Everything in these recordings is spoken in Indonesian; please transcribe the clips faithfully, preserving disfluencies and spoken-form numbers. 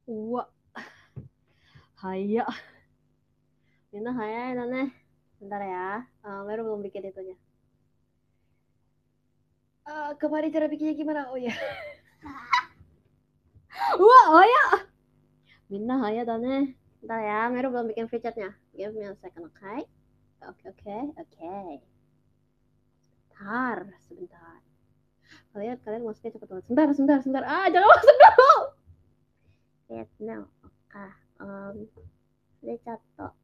Wah, haya. Minta haya ya Tane. Bentar ya. Uh, baru belum bikin itunya. Uh, kemarin cara bikinnya gimana? Oh ya. Wah, oh ya. Minta haya Tane. Bentar ya, Meru belum bikin feature-nya. Give me a second, oke? Okay? Oke, okay, oke, okay, oke. Okay. Sebentar, sebentar. Kalian, kalian masuknya cepet banget. Sebentar, sebentar, sebentar. Ah, jangan masuk dulu. Yes, no. Oke. Okay. Um, Recato.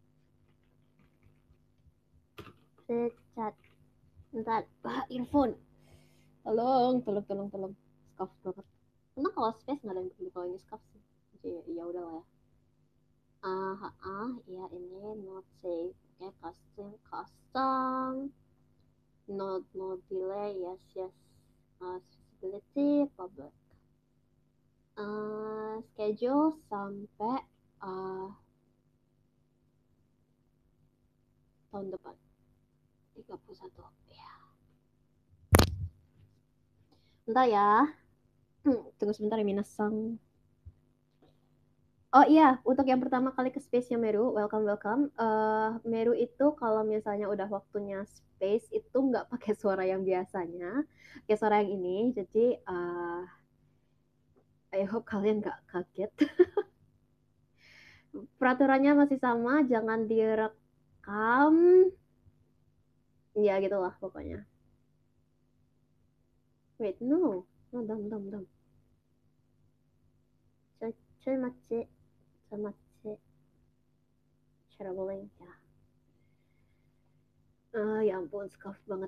Recat. Bentar. Ah, earphone. Tolong, tolong, tolong, tolong. Scuff banget. Emang kalau space nggak ada yang perlu kalau ini scuff sih. Jadi ya udah lah ya. Ah, uh, ah, ya ini not safe. Oke, okay, custom, custom. No, no delay. Yes, yes. Uh, accessibility, public. Uh, schedule sampai uh, tahun depan tiga puluh satu. Ya. Bentar ya. Tunggu sebentar ya Minasang. Oh iya, untuk yang pertama kali ke space-nya Meru, welcome welcome. Uh, Meru itu kalau misalnya udah waktunya space itu nggak pakai suara yang biasanya, kayak suara yang ini. Jadi uh, I hope kalian nggak kaget. Peraturannya masih sama, jangan direkam. Ya gitulah pokoknya. Wait, no, no, dam, dam, dam. Coy, macet, coy, macet. Traveling, ya. Uh, ya ampun, scuff banget.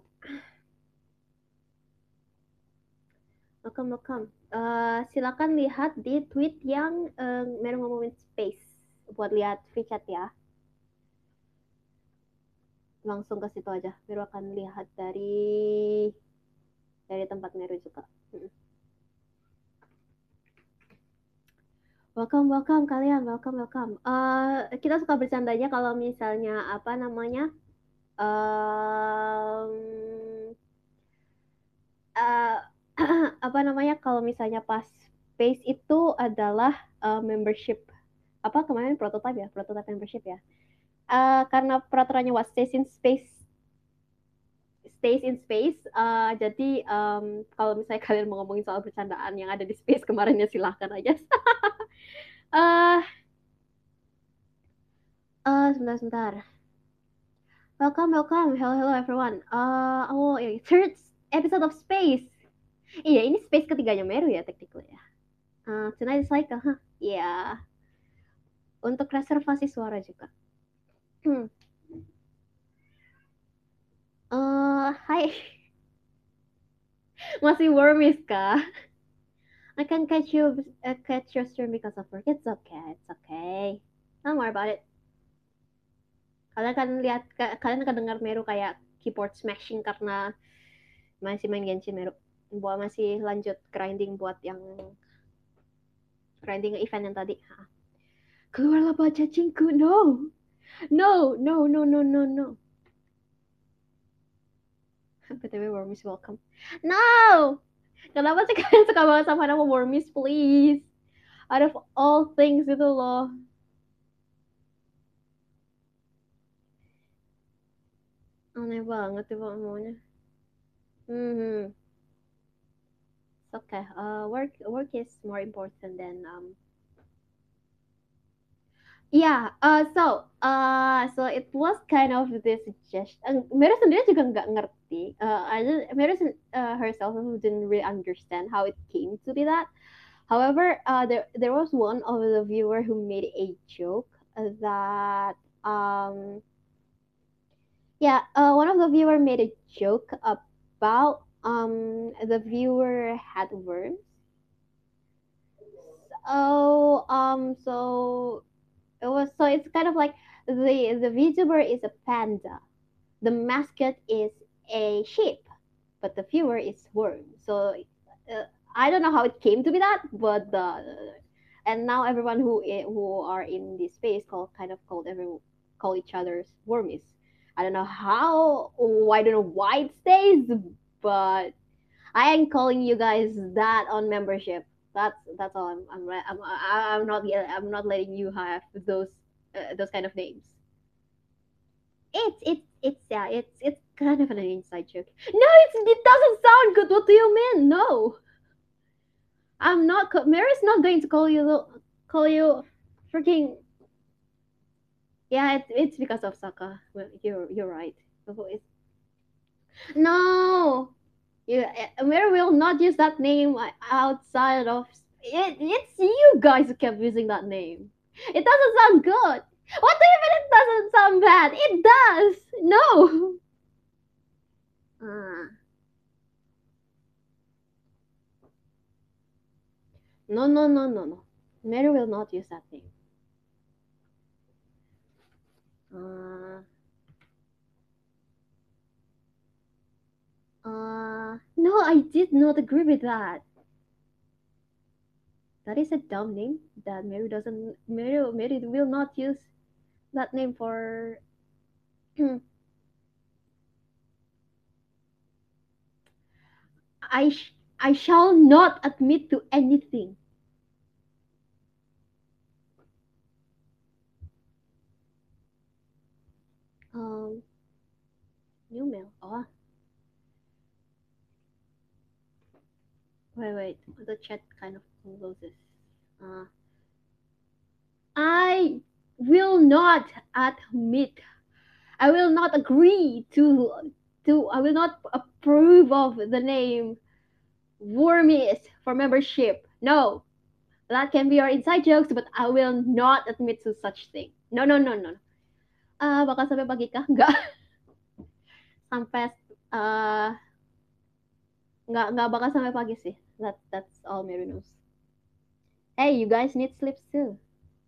Welcome, welcome. Uh, silakan lihat di tweet yang uh, Meru ngomongin space. Buat lihat chat ya. Langsung ke situ aja. Meru akan lihat dari dari tempat Meru juga. Welcome, welcome kalian. Welcome, welcome. Uh, kita suka bercandanya kalau misalnya apa namanya? Um, uh, apa namanya? Kalau misalnya pas space itu adalah uh, membership apa kemarin prototype ya, prototype membership ya. Uh, karena peraturannya what stays in space stays in space. Uh, jadi um, kalau misalnya kalian mau ngomongin soal bercandaan yang ada di space kemarin ya silahkan aja. uh, uh, sebentar sebentar. Welcome welcome. Hello hello everyone. Uh, oh ya third episode of space. Iya ini space ketiganya Meru ya technically ya. Uh, tonight is like, huh? Ya. Yeah. Untuk reservasi suara juga. Hmm. Uh, hai. Masih wormies kah? I can catch you uh, catch your stream because of work. It's okay, it's okay. Don't worry about it. Kalian kan lihat, kalian akan dengar Meru kayak keyboard smashing karena masih main Genshin Meru. Buat masih lanjut grinding buat yang grinding event yang tadi. Keluarlah baca cacingku, no, no, no, no, no, no, no. B T W Wormies welcome. No! Kenapa sih kalian suka banget sama nama Wormies, please? Out of all things itu loh. Aneh banget tuh maunya. Hmm. It's okay. Uh, work work is more important than um. Yeah. Uh. So. Uh. So it was kind of this suggestion. Uh, Mira sendiri juga nggak ngerti. Uh. I just, Mira uh, herself didn't really understand how it came to be that. However, uh, there there was one of the viewer who made a joke that um. Yeah. Uh. One of the viewer made a joke about um the viewer had worms. Oh, um, so it was so it's kind of like the the VTuber is a panda, the mascot is a sheep, but the viewer is worm. So uh, I don't know how it came to be that, but the and now everyone who who are in this space call kind of called everyone call each other's wormies. I don't know how, I don't know why it stays, but I ain't calling you guys that on membership. That's that's all. I'm I'm re- I'm I- I'm not I'm not letting you have those uh, those kind of names. It's it's it's yeah. It's it's kind of an inside joke. No, it's it doesn't sound good. What do you mean? No, I'm not. Co- Mary's not going to call you the- call you freaking. Yeah, it's it's because of Saka. Well, you're you're right. It's- No, yeah, Mary will not use that name outside of it. It's you guys who kept using that name. It doesn't sound good. What do you mean it doesn't sound bad? It does. No. Uh, no, no, no, no, no. Mary will not use that name. Uh, uh, no, I did not agree with that. That is a dumb name that Mary doesn't. Mary, Mary will not use that name for. I sh- I shall not admit to anything. Um, new mail. Oh, wait, wait. The chat kind of closes. Uh, I will not admit. I will not agree to to. I will not approve of the name Wormies for membership. No, that can be your inside jokes, but I will not admit to such thing. No, no, no, no. Ah, bakal sampai pagi kah? Enggak. Sampai uh, nggak nggak bakal sampai pagi sih. That that's all Mary knows. Hey, you guys need sleep too.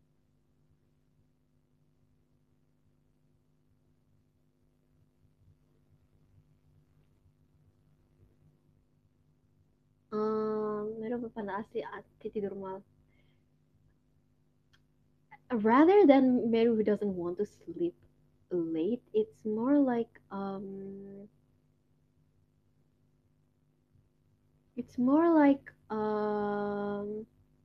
Um, meron pa pala si Ate tidur malam. Rather than Mary who doesn't want to sleep late, it's more like um, it's more like um,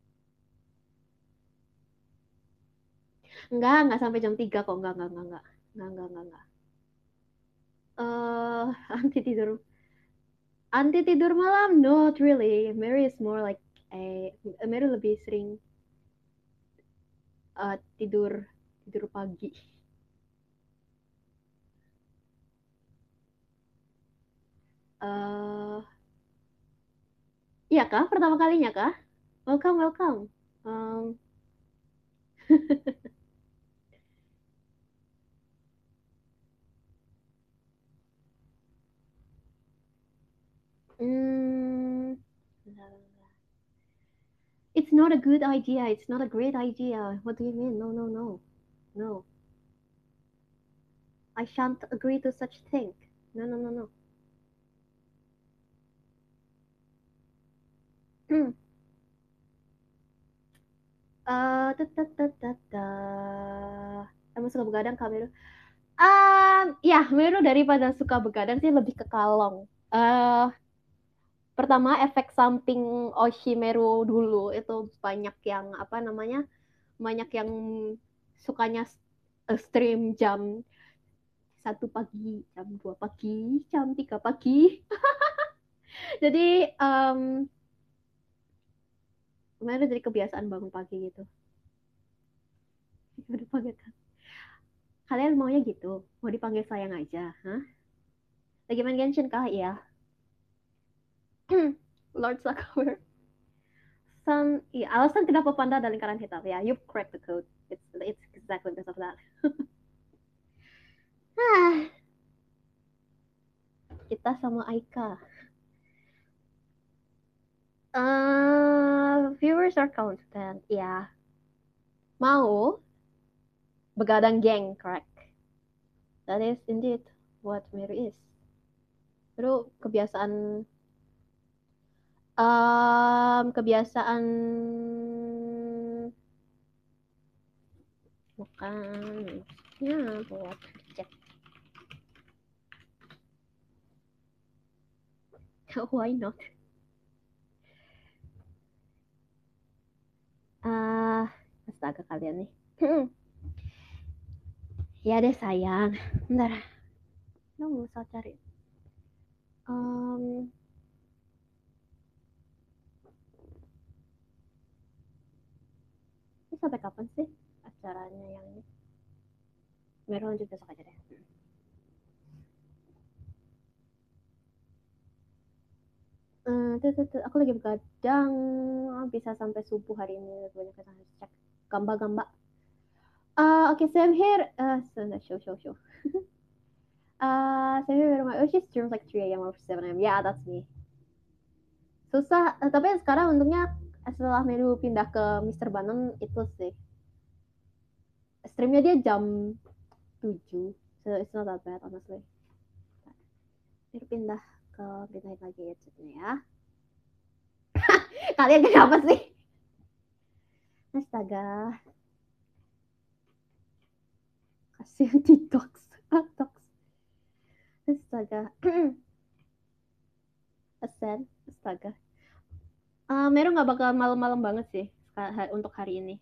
enggak enggak sampai jam tiga kok, enggak enggak enggak enggak enggak enggak enggak. enggak. Eh, anti tidur anti tidur malam, not really. Mary is more like a Mary lebih sering uh, tidur tidur pagi. Eh, iya kah? Pertama kalinya kah? Welcome, welcome. Um, mm, it's not a good idea. It's not a great idea. What do you mean? No, no, no, no. I shan't agree to such thing. No, no, no, no. Eh, tet, tet, tet, tet, tet. Emang suka begadang Kak Meru? Um, ya, Meru daripada suka begadang sih lebih ke kalong. Eh, pertama efek samping Oshimeru dulu itu banyak yang apa namanya? Banyak yang sukanya s- eh, stream jam satu pagi, jam dua pagi, jam tiga pagi. Jadi um, Meru jadi kebiasaan bangun pagi gitu. Udah panggil kan. Kalian maunya gitu? Mau dipanggil sayang aja, hah? Lagi main Genshin kah? Iya. Lord Sakura. San, iya, alasan kenapa panda ada lingkaran hitam. Ya, you crack the code. It's it's exactly because of that. Ah, kita sama Aika. Uh, viewers are constant. Ya, mau begadang geng, correct? That is indeed what Mary is. Itu kebiasaan um, kebiasaan bukan ya buat cek. Why not? Astaga kalian nih. Ya deh sayang. Bentar. Lo nggak usah cari. Um, ini sampai kapan sih acaranya yang ini? Baru lanjut besok aja deh. Hmm, tuh, tuh, tuh. Aku lagi begadang. Bisa sampai subuh hari ini. Banyak yang harus cek. Gamba-gamba. Uh, okay, so I'm here. Uh, so, show, show, show. uh, so I'm here with my, oh, she's streams like three a m or seven a m. Yeah, that's me. Susah, uh, tapi sekarang untungnya setelah menu pindah ke mister Bannon itu sih. Streamnya dia jam tujuh. So it's not that bad, honestly. Biar pindah ke pindahin lagi gadgetnya ya. Kalian kenapa sih? Astaga. Kasihan TikTok. TikTok. Astaga. Asen. Astaga. Uh, Meru nggak bakal malam-malam banget sih untuk hari ini.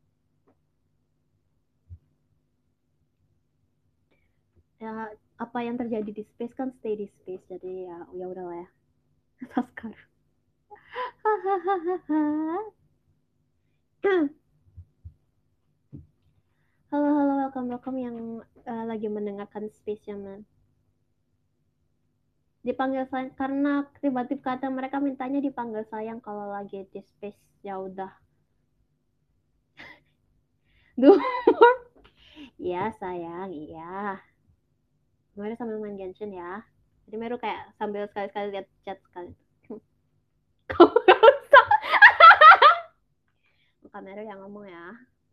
Ya apa yang terjadi di space kan stay di space, jadi ya ya udahlah ya. Taskar. Halo halo welcome welcome yang uh, lagi mendengarkan space man. Dipanggil sayang karena tiba-tiba kata mereka mintanya dipanggil sayang kalau lagi di space. Ya udah. Duh. Iya sayang, iya. Meru sambil main Genshin ya. Jadi Meru kayak sambil sekali-sekali lihat chat sekali. Kamu gak usah. Bukan Meru yang ngomong ya.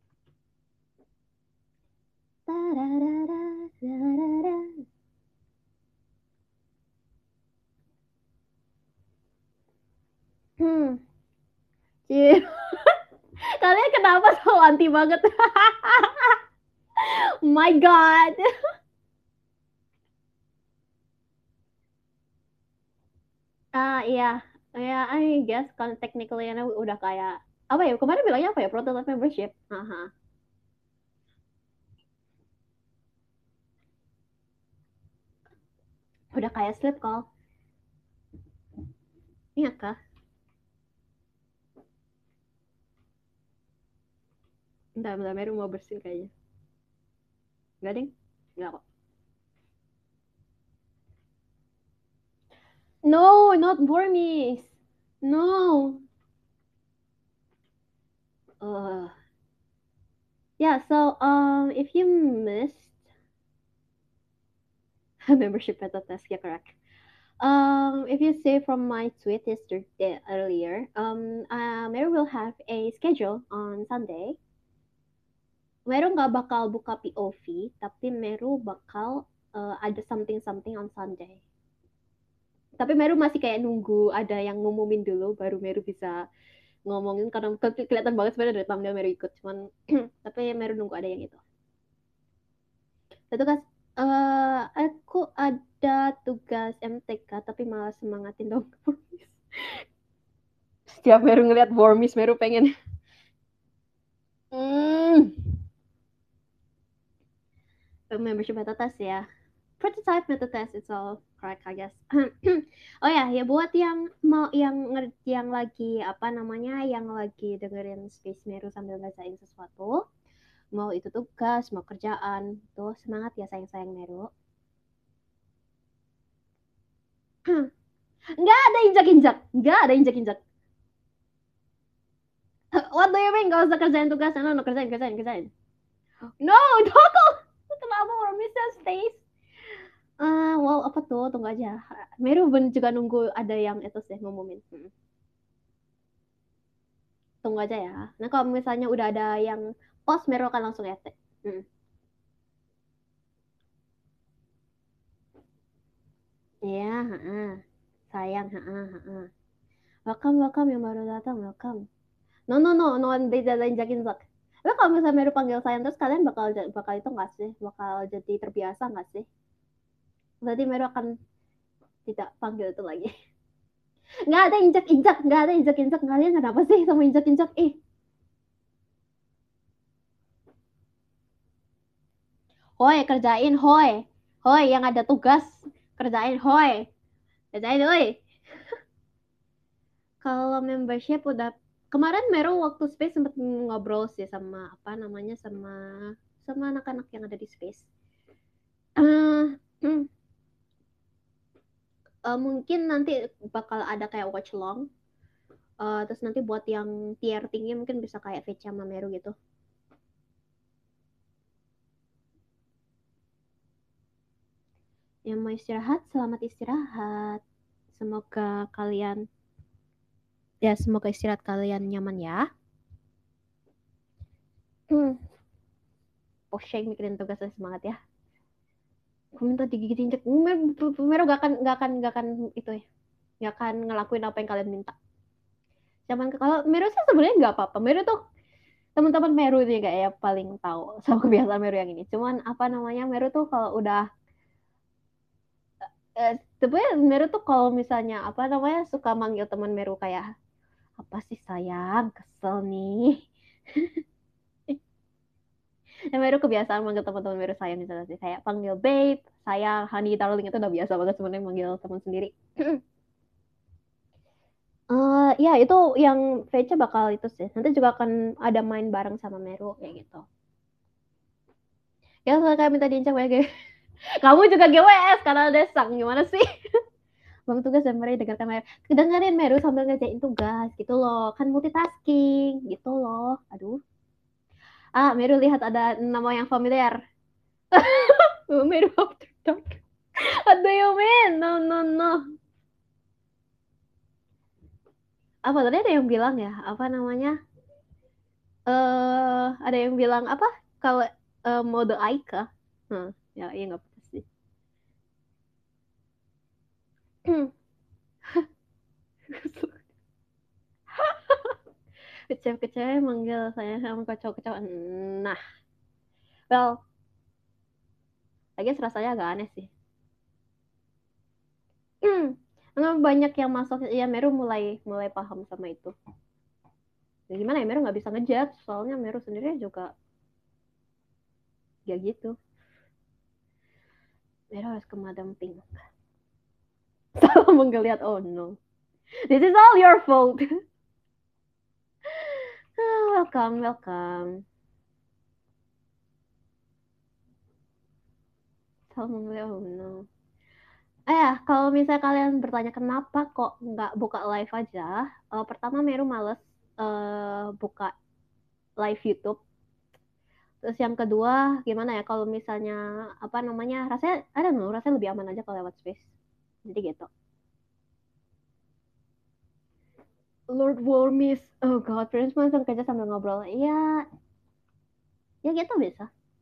Hmm. Kalian kenapa so anti banget? My God. Ah iya, ya I guess kan technically ini udah kayak apa ya? Kemarin bilangnya apa ya? Prototype membership. Aha. Udah kayak sleep call. Iya kah? Bentar, bentar, Meru mau bersin kayaknya. Enggak, ding? Enggak kok. No, not Burmese. No. Uh. Yeah, so um, if you missed membership beta test, yeah, correct. Um, if you say from my tweet yesterday earlier, um, uh, Mary will have a schedule on Sunday. Meru nggak bakal buka P O V, tapi Meru bakal uh, ada something something on Sunday. Tapi Meru masih kayak nunggu ada yang ngumumin dulu, baru Meru bisa ngomongin karena kelihatan banget sebenarnya dari thumbnail Meru ikut, cuman tapi Meru nunggu ada yang itu. Satu kas, uh, aku ada tugas M T K tapi malah semangatin dong. Setiap Meru ngeliat Wormis, Meru pengen. Hmm. Membership meta test ya. Prototype meta test it's all correct I guess. Oh ya, ya buat yang mau yang yang lagi apa namanya, yang lagi dengerin Space Meru sambil ngerjain sesuatu, mau itu tugas, mau kerjaan, tuh semangat ya sayang-sayang Meru. Nggak ada injak-injak, nggak ada injak-injak. What do you mean? Gak usah kerjain tugas, no, no, kerjain, kerjain, kerjain. No, Doko! Kenapa Wormisnya stays? Uh, wow, apa tuh? Tunggu aja. Meru ben juga nunggu ada yang itu sih ngumumin. Hmm. Tunggu aja ya. Nah kalau misalnya udah ada yang post, Meru akan langsung ya. Hmm. Iya, yeah, sayang. Welcome, welcome yang baru datang, welcome. No, no, no, no, tidak injakin Zak. Tapi kalau misalnya Meru panggil sayang terus, kalian bakal bakal itu nggak sih? Bakal jadi terbiasa nggak sih? Berarti Meru akan tidak panggil itu lagi. Nggak ada injak-injak, nggak ada injak-injak. Kalian kenapa sih sama injak-injak? Ih. Hoi, kerjain, hoi. Hoi, yang ada tugas, kerjain, hoi. Kerjain, hoi. Kalau membership udah kemarin Meru waktu Space sempat ngobrol sih sama apa namanya sama sama anak-anak yang ada di Space. Uh, hmm, uh, mungkin nanti bakal ada kayak watch along. Uh, terus nanti buat yang tier tinggi mungkin bisa kayak Vecha sama Meru gitu. Yang mau istirahat, selamat istirahat. Semoga kalian ya semoga istirahat kalian nyaman ya. Hmm. Pusing mikirin tugasnya semangat ya. Aku minta digigit injek. Meru gak akan gak akan gak akan itu ya. Gak akan ngelakuin apa yang kalian minta. Cuman kalau Meru sih sebenarnya nggak apa-apa. Meru tuh teman-teman Meru nih kayak ya paling tahu sama kebiasaan Meru yang ini. Cuman apa namanya Meru tuh kalau udah eh, sebenarnya Meru tuh kalau misalnya apa namanya suka manggil teman Meru kayak apa sih sayang kesel nih. Dan Meru kebiasaan manggil teman-teman Meru sayang misalnya sih kayak panggil babe, sayang, honey, darling itu udah biasa banget sebenarnya manggil teman sendiri. Uh, ya itu yang Vecha bakal itu sih. Nanti juga akan ada main bareng sama Meru kayak gitu. Ya soalnya kayak minta diinjak W G. Kamu juga G W S karena ada sang gimana sih? Bang tugas dan Meru dengarkan Meru. Dengerin Meru sambil ngerjain tugas gitu loh. Kan multitasking gitu loh. Aduh. Ah, Meru lihat ada nama yang familiar. Meru After Dark. What do you mean? No, no, no. Apa tadi ada yang bilang ya? Apa namanya? Eh, uh, ada yang bilang apa? Kalau uh, mode Aika. Hmm, ya, iya nggak apa sih. Kecewa-kecewa manggil saya sama kacau-kacau. Nah, well, lagi rasanya agak aneh sih. Karena banyak yang masuk, ya Meru mulai mulai paham sama itu. Ya gimana ya, Meru nggak bisa ngejudge, soalnya Meru sendiri juga ya gitu. Meru harus ke Madam Pink. Salah menggeliat, oh no. This is all your fault. Welcome, welcome. Salah menggeliat, oh no. Eh, ya, kalau misalnya kalian bertanya kenapa kok nggak buka live aja, uh, pertama Meru males uh, buka live YouTube. Terus yang kedua, gimana ya kalau misalnya apa namanya rasanya, I don't know, rasanya lebih aman aja kalau lewat Space. Jadi gitu. Lord Wormis, oh god, Prince langsung kerja sambil ngobrol. Iya, ya gitu bisa.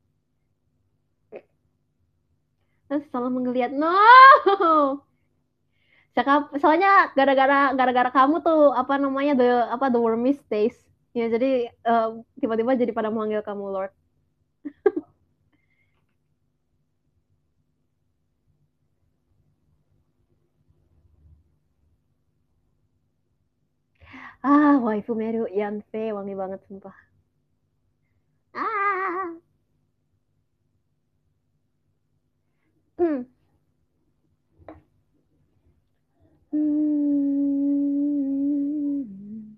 Terus selalu menggeliat, no. Soalnya gara-gara gara-gara kamu tuh apa namanya the apa the Wormis stays. Ya jadi uh, tiba-tiba jadi pada manggil kamu Lord. Ah, waifu Meru Yanfei wangi banget sumpah. Ah. Hmm. Hmm.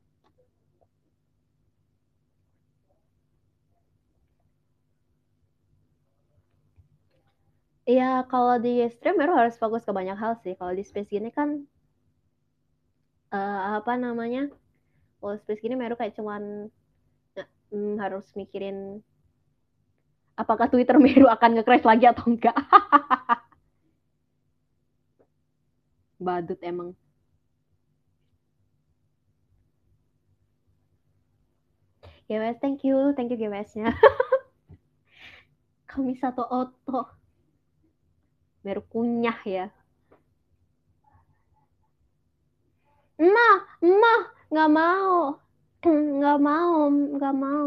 Iya, kalau di stream Meru harus fokus ke banyak hal sih. Kalau di space gini kan uh, apa namanya? Kalau space gini Meru kayak cuman mm, harus mikirin apakah Twitter Meru akan nge-crash lagi atau enggak. Badut emang. G W S, thank you, thank you G W S-nya. Kami satu oto. Meru kunyah ya. Emah, emah, nggak mau. Nggak mau, nggak mau.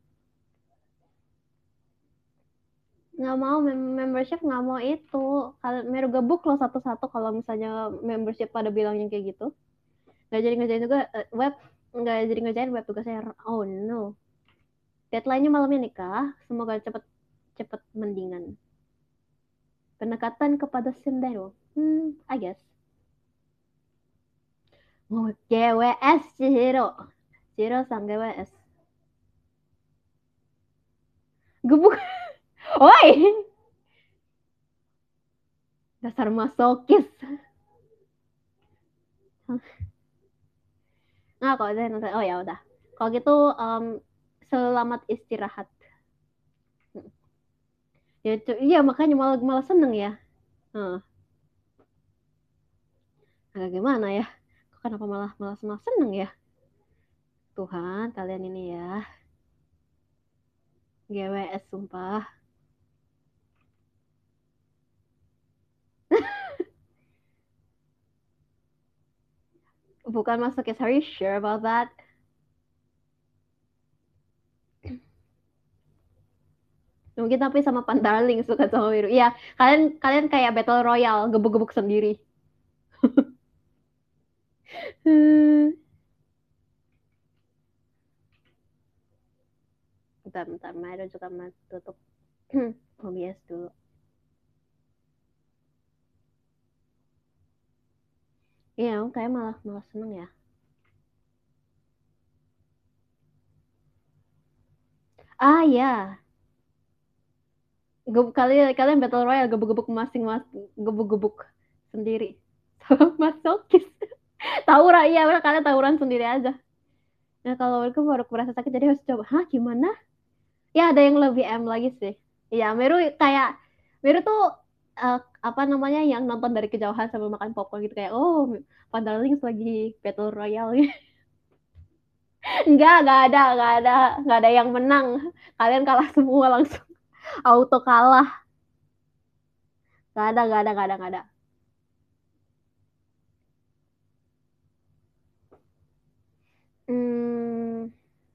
Nggak mau membership, nggak mau itu. Kalau Meru gebuk loh satu-satu kalau misalnya membership pada bilangnya kayak gitu. Nggak jadi ngerjain juga uh, web, nggak jadi ngerjain web tugasnya. Oh no. Deadline-nya malam ini kah? Semoga cepet cepet mendingan. Pendekatan kepada Sindero. Hmm, I guess. Oh, G W S Chihiro. Chihiro sang G W S. Gebuk. Oi! Dasar masokis. Nah, kalau saya nonton, oh ya udah. Kalau gitu, um, selamat istirahat. Ya, iya makanya malah malah seneng ya. Nah, agak gimana ya? Kenapa malah malah malah seneng ya? Tuhan, kalian ini ya. G W S sumpah. Bukan masuk ya, are you sure about that? Mungkin tapi sama Pandarling suka sama Wiru. Iya, kalian kalian kayak Battle Royale, gebuk-gebuk sendiri. bentar, bentar, Mairo juga mau tutup O B S dulu. Iya, kayak malah malah seneng ya. Ah ya, kalian kalian Battle Royale gebuk-gebuk masing-masing, gebuk-gebuk sendiri. Masokis. Tawuran, iya udah kalian tawuran sendiri aja. Nah kalau aku baru merasa sakit jadi harus coba. Hah gimana? Ya ada yang lebih M lagi sih. Iya Meru kayak Meru tuh uh, apa namanya yang nonton dari kejauhan sambil makan popcorn gitu kayak oh Pandarlings lagi Battle Royale. Enggak, enggak ada, enggak ada, enggak ada yang menang. Kalian kalah semua langsung auto kalah. Enggak ada, enggak ada, enggak ada, enggak ada. Hmm,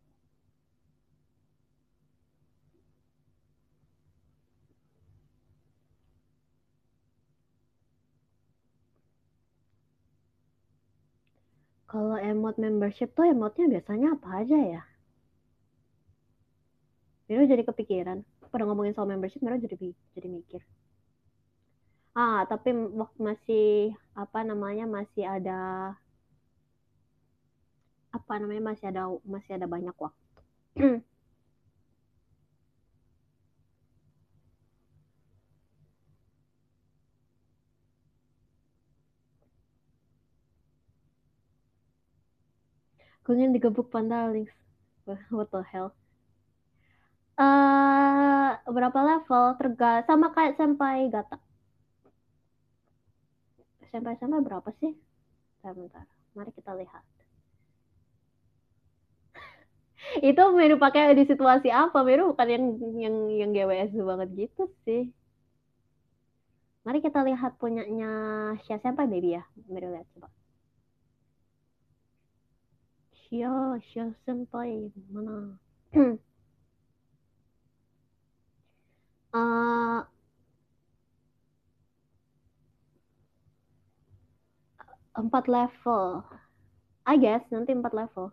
kalau emot membership tuh emotnya biasanya apa aja ya? Miro jadi kepikiran. Pada ngomongin soal membership, Miro jadi jadi mikir. Ah, tapi masih apa namanya masih ada apa namanya masih ada masih ada banyak waktu. Kemudian digebuk Pandalinks. What the hell? Uh, berapa level? Terga sama kayak sampai Gata. Sampai sampai berapa sih? Bentar, bentar. Mari kita lihat. Itu Meru pakai di situasi apa? Meru bukan yang yang yang G W S banget gitu sih. Mari kita lihat punyanya Shia Senpai baby ya. Meru lihat coba. Shia, Shia Senpai mana? uh, empat level. I guess nanti empat level.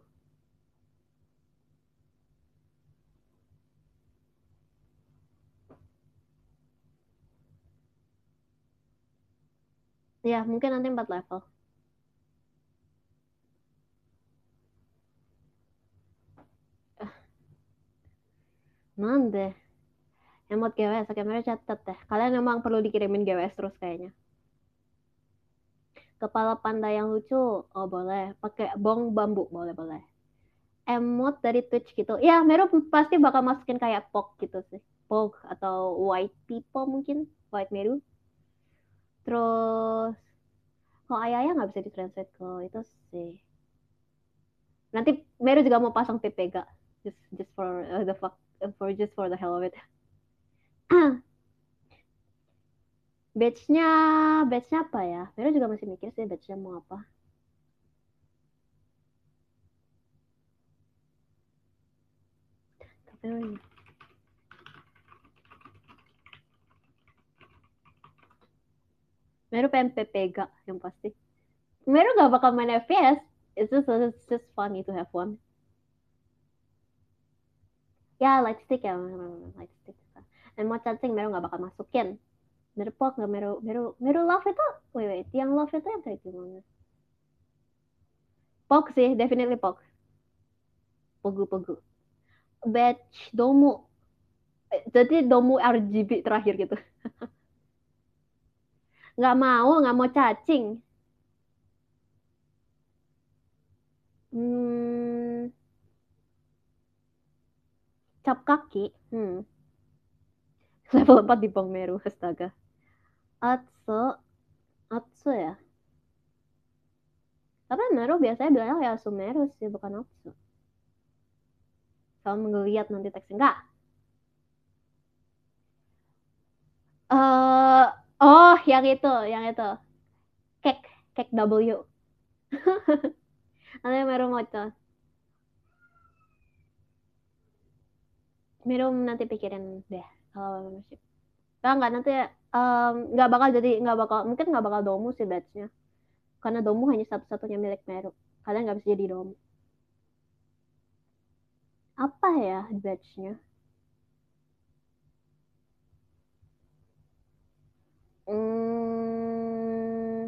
Ya, mungkin nanti empat level. Nande. Emot G W S, oke mereka catat deh. Kalian memang perlu dikirimin G W S terus kayaknya. Kepala panda yang lucu, oh boleh. Pakai bong bambu, boleh boleh. Emot dari Twitch gitu. Ya, Meru pasti bakal masukin kayak Pog gitu sih. Pog atau White People mungkin. White Meru. Terus, kalau ayah-ayah nggak bisa ditranslate ke itu sih. Nanti Meru juga mau pasang Pepega. Just, just for uh, the fuck, for just for the hell of it. Batch-nya, batch-nya apa ya? Meru juga masih mikir sih batch-nya mau apa. Tapi Meru pengen Pepega yang pasti. Meru gak bakal main F P S. It's just, it's just funny to have one. Ya, lightstick ya, lightstick. Dan mau cacing Meru nggak bakal masukin. Meru pok nggak Meru Meru Meru love itu, wait wait, yang love itu yang kayak gimana? Pok sih, definitely pok. Pogu pogu. Batch Domu. Eh, Jadi Domu R G B terakhir gitu. Nggak mau, nggak mau cacing. Hmm, cap kaki. Hmm. Level empat di Bang Meru, astaga. Atsu, Atsu ya. Tapi Meru biasanya bilangnya kayak Sumeru sih, bukan Atsu. Kalau ngeliat nanti teksnya. Enggak. Eh, oh, yang itu, yang itu. Cake, cake W. Nanti Meru moco. Meru nanti pikirin deh kalau membership. Enggak, enggak nanti um, nggak bakal jadi nggak bakal mungkin nggak bakal Domu sih batchnya. Karena Domu hanya satu-satunya milik Meru. Kalian nggak bisa jadi Domu. Apa ya batchnya? Hmm,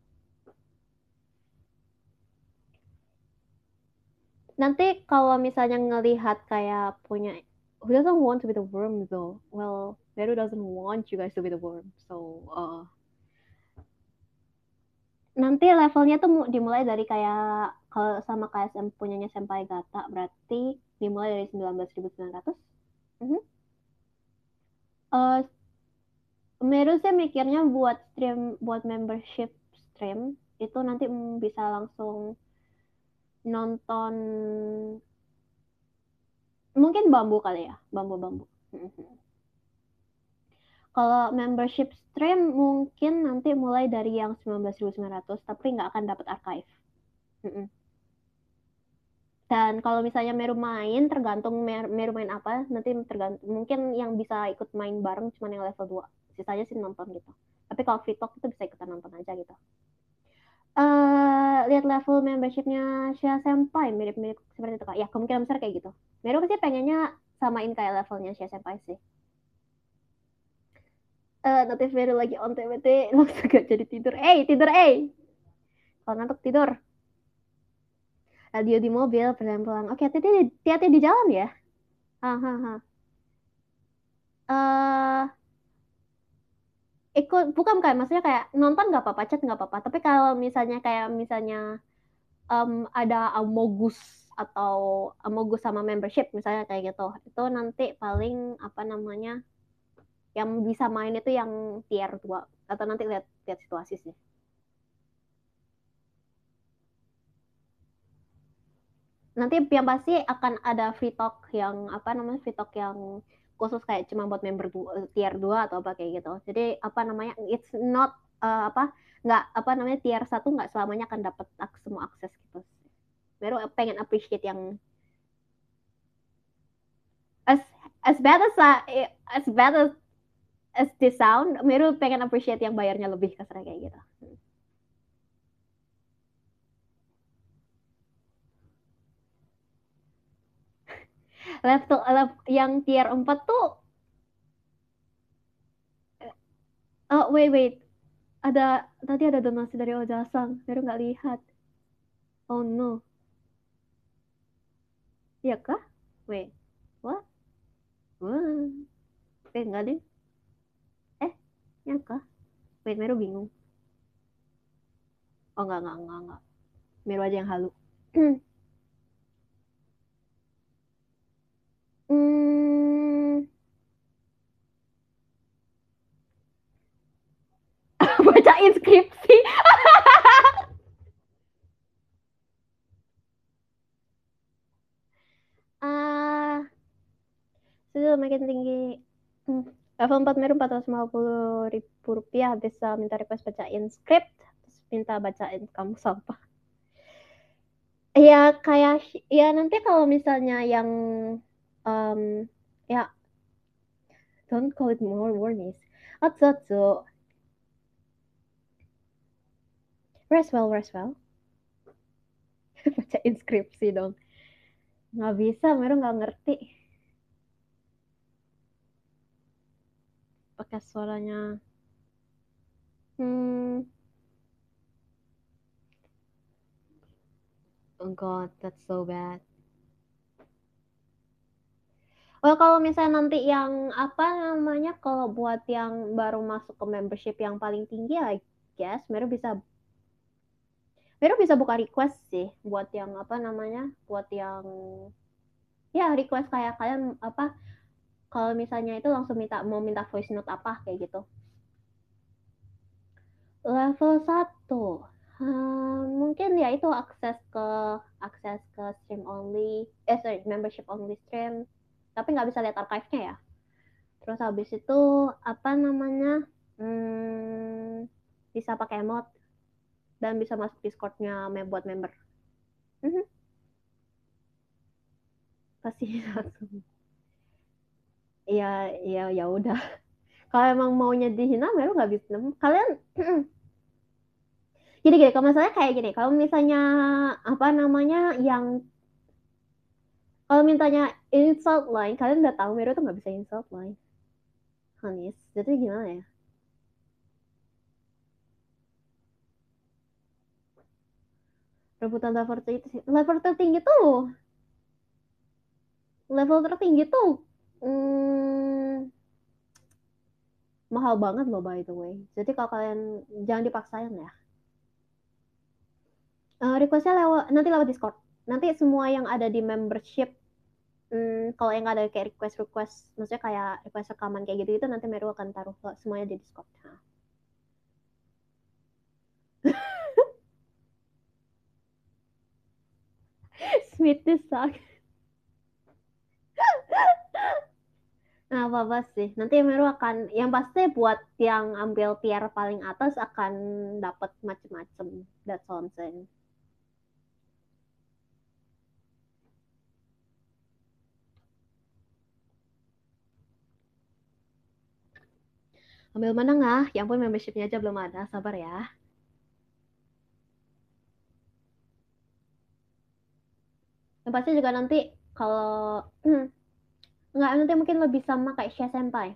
nanti kalau misalnya ngelihat kayak punya who doesn't want to be the worm though? Well, Meru doesn't want you guys to be the worm. So, uh, nanti levelnya tuh dimulai dari kayak kalau sama K S M punyanya Senpai Gata berarti dimulai dari sembilan belas ribu sembilan ratus. Mhm. Uh, Meru sih mikirnya buat stream, buat membership stream itu nanti bisa langsung nonton mungkin bambu kali ya, bambu-bambu. Kalau membership stream mungkin nanti mulai dari yang sembilan belas ribu sembilan ratus tapi nggak akan dapat archive. Dan kalau misalnya Meru main, tergantung Meru main apa, nanti tergantung mungkin yang bisa ikut main bareng cuma yang level dua. Sisanya sih nonton gitu. Tapi kalau free talk itu bisa ikutan nonton aja gitu. Uh, lihat level membershipnya Shia Senpai mirip-mirip seperti itu kak. Ya kemungkinan besar kayak gitu. Meru pasti pengennya samain kayak levelnya Shia Senpai sih. Uh, notif Meru lagi on T W T langsung gak jadi tidur. Eh hey, tidur eh. Hey. Kalau ngantuk tidur. Radio di mobil pelan-pelan. Oke, hati-hati di jalan ya. Hahaha. Eh ikut bukan kayak maksudnya kayak nonton nggak apa-apa, chat nggak apa-apa. Tapi kalau misalnya kayak misalnya um, ada Amogus atau Amogus sama membership misalnya kayak gitu, itu nanti paling apa namanya yang bisa main itu yang tier dua atau nanti lihat lihat situasi sih. Nanti yang pasti akan ada free talk yang apa namanya free talk yang khusus kayak cuma buat member du tier dua atau apa kayak gitu. Jadi apa namanya it's not uh, apa nggak apa namanya tier satu nggak selamanya akan dapat semua akses gitu. Baru pengen appreciate yang as as bad as uh, as bad as as the sound, Meru pengen appreciate yang bayarnya lebih kasar kayak gitu. Level, level yang tier empat tuh oh wait wait ada tadi ada donasi dari Ojasang, Meru nggak lihat. Oh no. Iya kah? Wait, what? Wah, eh enggak deh. Eh, ya kah? Wait, Meru bingung. Oh enggak, enggak, enggak, enggak. Meru aja yang halu. hmm, baca inskripsi. Ah, sudah makin tinggi. Hmm. Level empat Meru empat ratus lima puluh ribu rupiah bisa minta request bacain script, terus minta bacain kamu sampah. Ya kayak ya nanti kalau misalnya yang um, ya don't call it more warnings. Atsu atsu. Rest well, rest well. Baca inskripsi dong. Nggak bisa, Meru nggak ngerti. pakai suaranya. Hmm. Oh God, that's so bad. Oh, kalau misalnya nanti yang apa namanya, kalau buat yang baru masuk ke membership yang paling tinggi, I guess Meru bisa Meru bisa buka request sih buat yang apa namanya, buat yang ya request kayak kalian apa, kalau misalnya itu langsung minta mau minta voice note apa kayak gitu. Level satu, hmm, mungkin ya itu akses ke akses ke stream only, eh sorry membership only stream, tapi nggak bisa lihat archive-nya ya. Terus habis itu apa namanya, hmm, bisa pakai emot dan bisa masuk Discord-nya buat member. Mhm, pasti langsung. Iya, iya, ya udah. Kalau emang maunya dihina, Meru nggak bisa. Kalian jadi gini, kalau misalnya kayak gini, kalau misalnya apa namanya yang kalau mintanya insult line, kalian udah tahu Meru tuh nggak bisa insult line. Hanis, jadi gimana ya? Rebutan level itu sih. Level tertinggi tuh, level tertinggi tuh, hmm, mahal banget loh by the way. Jadi kalau kalian jangan dipaksain ya. Uh, requestnya lewat nanti lewat Discord. Nanti semua yang ada di membership, hmm, kalau yang ada kayak request request, maksudnya kayak request rekaman kayak gitu itu nanti Meru akan taruh semuanya di Discord. Nah. Sweetness suck. Nah, apa-apa sih. Nanti Meru akan, yang pasti buat yang ambil tier paling atas akan dapat macem-macem. That's all I'm saying. Ambil mana nggak? Ya ampun, membershipnya aja belum ada. Sabar ya. Yang pasti juga nanti kalau hmm, nggak, nanti mungkin lebih sama kayak Shia Senpai.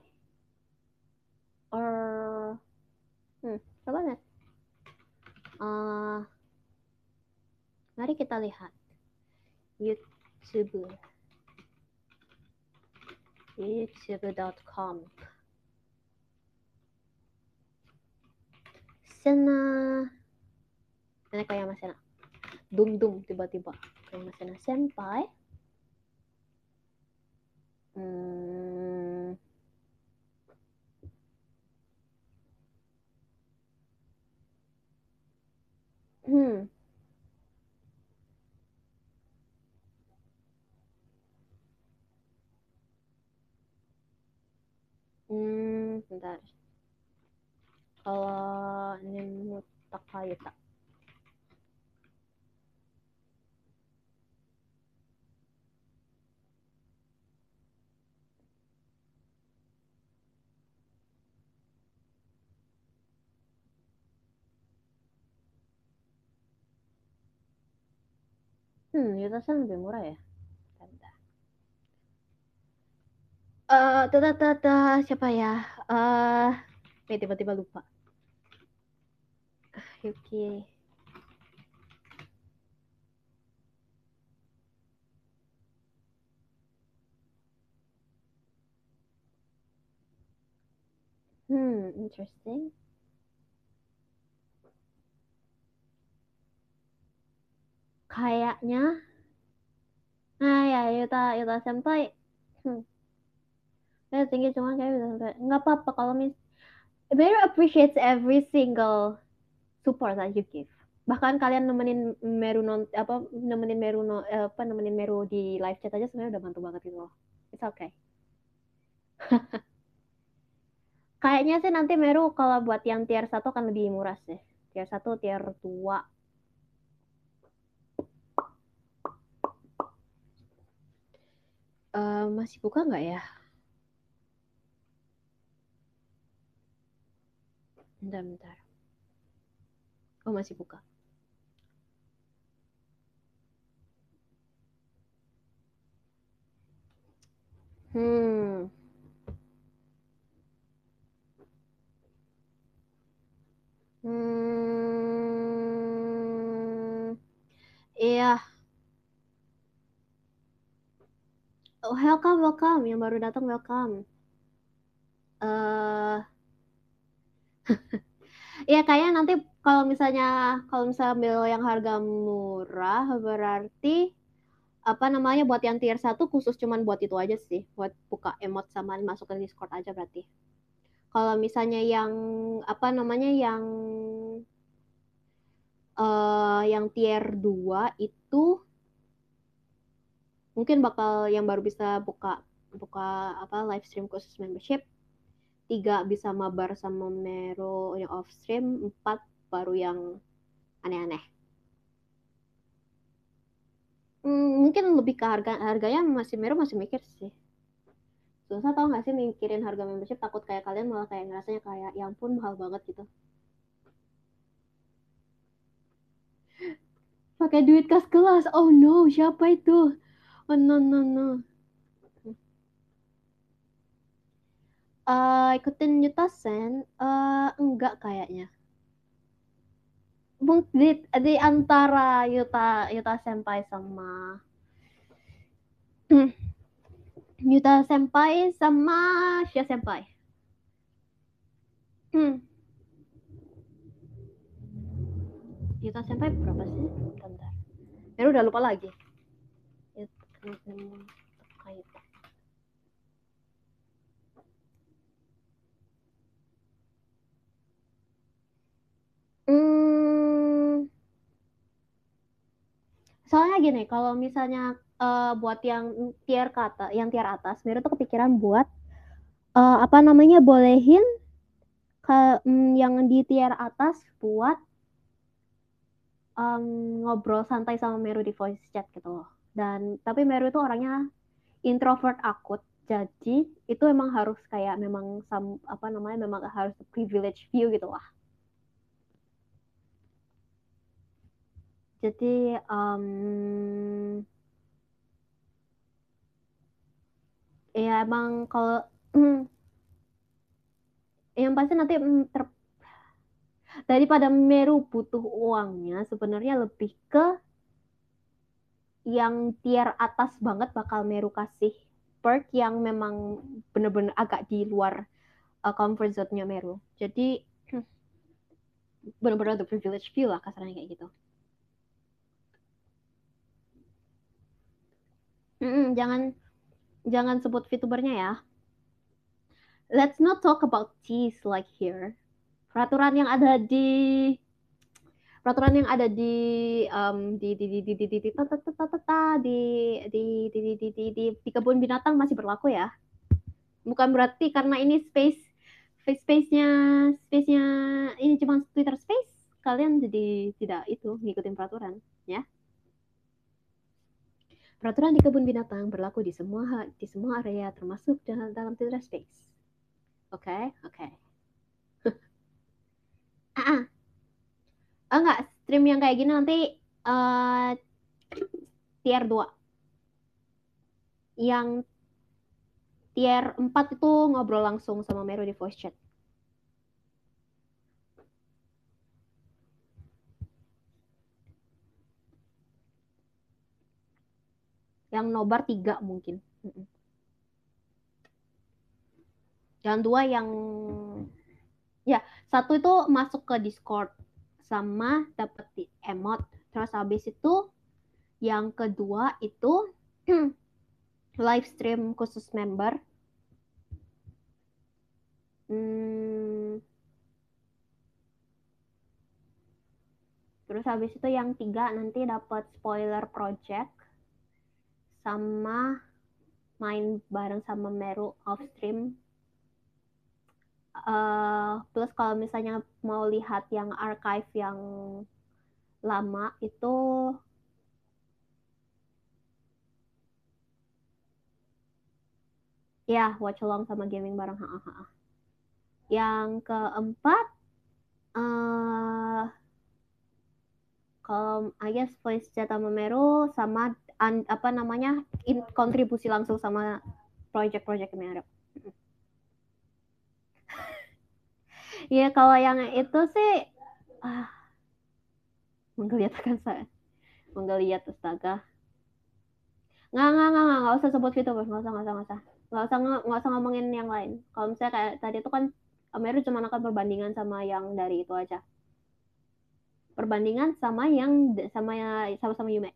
Or hmm, coba lihat. Uh, Mari kita lihat YouTube, youtube dot com. Sana, ini kayak masih dum dum tiba-tiba kayak masih senpai. Hmm, hmm, hmm, bentar. Kalau Nemu Takayuta. Hmm, Yuta-san lebih murah ya. Bentar. Eh, tata tata siapa ya? Eh, uh, tiba-tiba lupa. Yuki. Hmm, interesting. Kayaknya, nah ya Yuta Yuta Senpai. Hmm, saya tinggi cuma kayak Yuta Senpai. Nggak apa-apa kalau mis. Very appreciates every single support that you give. Bahkan kalian nemenin Meru non apa nemenin Meru no, eh, apa nemenin Meru di live chat aja sebenarnya udah bantu banget gitu loh. It's okay. Kayaknya sih nanti Meru kalau buat yang tier satu akan lebih murah sih. Tier satu, tier dua. Uh, masih buka nggak ya? Bentar, bentar. Oh, masih buka. Hmm. welcome, welcome. Yang baru datang welcome. Eh, ya kayaknya nanti kalau misalnya kalau misalnya ambil yang harga murah berarti apa namanya buat yang tier satu khusus cuman buat itu aja sih, buat buka emot sama masuk ke Discord aja berarti. Kalau misalnya yang apa namanya yang eh yang tier dua itu mungkin bakal yang baru bisa buka buka apa live stream khusus membership, tiga bisa mabar sama Mero yang off stream, empat baru yang aneh-aneh. Hmm, mungkin lebih ke harga harganya masih Mero masih mikir sih. Susah tau gak sih mikirin harga membership, takut kayak kalian malah kayak ngerasanya kayak ya ampun mahal banget gitu. Pakai duit kas kelas. Oh no, siapa itu? Oh no no no. Uh, ikutin Yuta Sen? Uh, enggak kayaknya. Mungkin di, di antara Yuta Yuta Senpai sama Yuta Senpai sama Shia Senpai. Hmm. Yuta Senpai berapa sih? Bentar. Ya udah lupa lagi. Hmm. Soalnya gini, kalau misalnya uh, buat yang tier kata, yang tier atas, Miro tuh kepikiran buat uh, apa namanya bolehin ke um, yang di tier atas buat um, ngobrol santai sama Meru di voice chat gitu loh. Dan tapi Meru itu orangnya introvert akut, jadi itu emang harus kayak memang some, apa namanya memang harus privilege view gitu lah. Jadi um, ya emang kalau mm, yang pasti nanti mm, ter, daripada Meru butuh uangnya sebenarnya lebih ke yang tier atas banget bakal Meru kasih perk yang memang bener-bener agak di luar uh, comfort zone-nya Meru. Jadi bener-bener the privilege view lah kasarnya kayak gitu. Mm-mm, jangan jangan sebut VTubernya ya. Let's not talk about cheese like here. Peraturan yang ada di peraturan yang ada di um, di di di di di di di ta- ta- ta- ta- ta- ta- di di di di di di di di kebun binatang masih berlaku ya. Bukan berarti karena ini space space space-nya space-nya ini cuma Twitter space, kalian jadi tidak itu ngikutin peraturan ya. Peraturan di kebun binatang berlaku di semua di semua area termasuk dalam dalam Twitter space. Oke, okay? Oke. Okay. Ah, ah. Ah, enggak, stream yang kayak gini nanti uh, tier dua. Yang tier empat itu ngobrol langsung sama Meru di voice chat. Yang nobar tiga mungkin. Yang dua yang ya satu itu masuk ke Discord sama dapet emot. Terus habis itu yang kedua itu live stream khusus member. Hmm, terus habis itu yang tiga nanti dapat spoiler project sama main bareng sama Meru off stream. Uh, plus kalau misalnya mau lihat yang archive yang lama itu ya watch along sama gaming bareng. Ha, ha, ha. Yang keempat uh, kalau I guess voice chat sama Meru sama an, apa namanya in, kontribusi langsung sama project-project Meru. Ya kalau yang itu sih ah, menggeliatkan saya, menggeliat astaga. Nggak, nggak, nggak, nggak, nggak usah sebut VTuber, nggak usah, nggak usah, nggak usah. Nggak usah, nggak nggak usah ngomongin yang lain. Kalau misalnya kayak tadi itu kan Meru cuma akan perbandingan sama yang dari itu aja. Perbandingan sama yang sama sama sama Yume.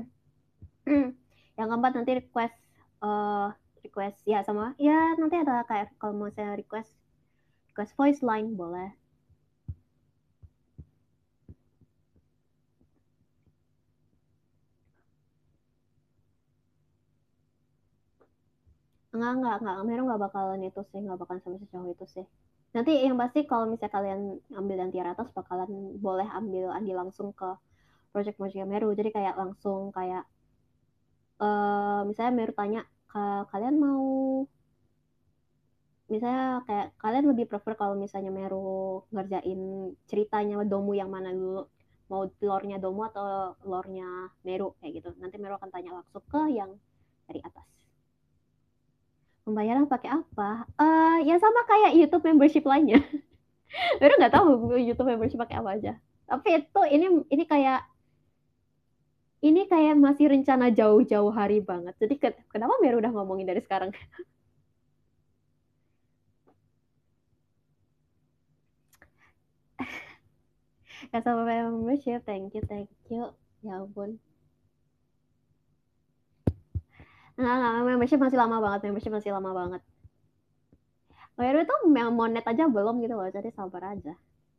Yang keempat nanti request eh request ya sama ya nanti ada kayak kalau mau saya request request voice line boleh. Enggak, enggak, enggak. Meru nggak bakalan itu sih, nggak bakalan sampai sejauh itu sih. Nanti yang pasti kalau misalnya kalian ambil yang tier atas bakalan boleh ambil Andi langsung ke project-project Meru. Jadi kayak langsung kayak eh misalnya Meru tanya ke kalian mau misalnya kayak kalian lebih prefer kalau misalnya Meru ngerjain ceritanya Domu yang mana dulu, mau lore-nya Domu atau lore-nya Meru kayak gitu. Nanti Meru akan tanya langsung ke yang dari atas. Pembayaran pakai apa? Eh ya sama kayak YouTube membership lainnya. Meru nggak tahu YouTube membership pakai apa aja. Tapi itu ini ini kayak ini kayak masih rencana jauh-jauh hari banget. Jadi kenapa Meru udah ngomongin dari sekarang? Ya sama membership, thank you, thank you. Ya ampun. Nggak, nggak, membership masih lama banget, membership masih lama banget. Meru itu yang monet aja belum gitu loh, jadi sabar aja.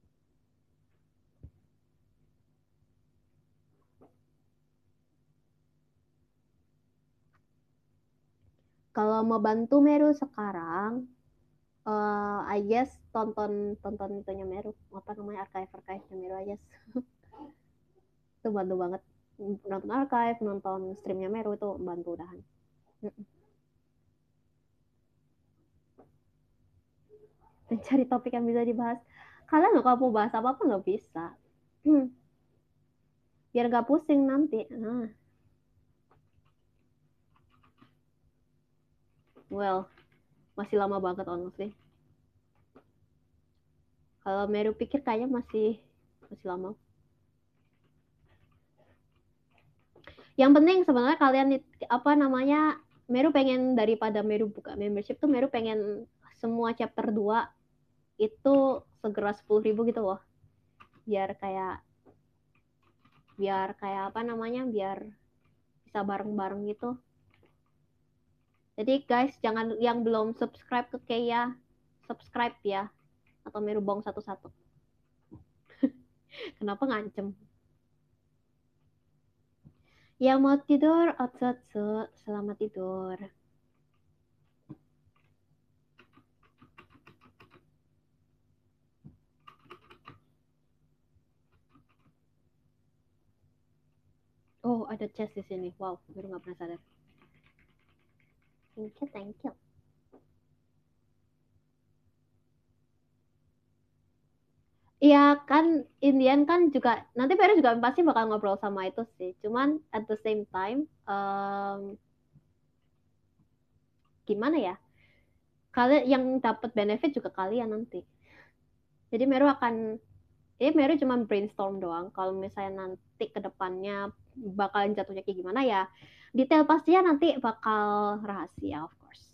Kalau mau bantu Meru sekarang, uh, I guess tonton tonton itunya Meru, apa namanya archive archive Meru aja. Itu bantu banget. Nonton archive, nonton streamnya Meru itu bantu udahan. Mencari topik yang bisa dibahas. Kalian nggak kalau mau bahas apa apa nggak bisa. Hmm, biar nggak pusing nanti. Nah, well, masih lama banget honestly. Kalau Meru pikir kayaknya masih masih lama. Yang penting sebenarnya kalian apa namanya Meru pengen daripada Meru buka membership tuh Meru pengen semua chapter dua itu segera sepuluh ribu gitu loh. Biar kayak biar kayak apa namanya biar bisa bareng-bareng gitu. Jadi guys jangan yang belum subscribe ke Keia subscribe ya atau Meru bong satu-satu. Kenapa ngancem? Yang mau tidur, otsotsu, selamat tidur. Oh, ada chest di sini. Wow, baru nggak pernah sadar. Thank you, thank you. Iya kan, Indian kan juga nanti Peru juga pasti bakal ngobrol sama itu sih. Cuman at the same time, um, gimana ya? Kalian yang dapat benefit juga kalian nanti. Jadi Meru akan, jadi Meru cuma brainstorm doang. Kalau misalnya nanti ke depannya bakalan jatuhnya kayak gimana ya? Detail pastinya nanti bakal rahasia, of course.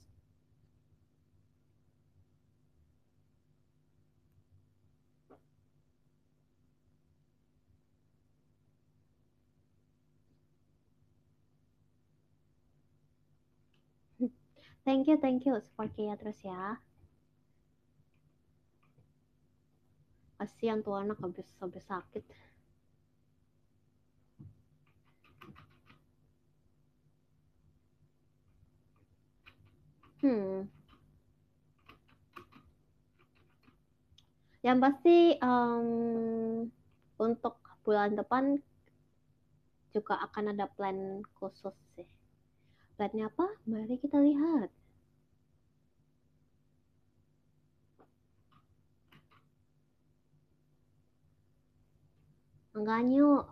Thank you, thank you. Support ya terus ya. Kasihan tuh anak habis habis sakit. Hmm. Yang pasti um, untuk bulan depan juga akan ada plan khusus sih. Plannya apa? Mari kita lihat. Enggak nyuk.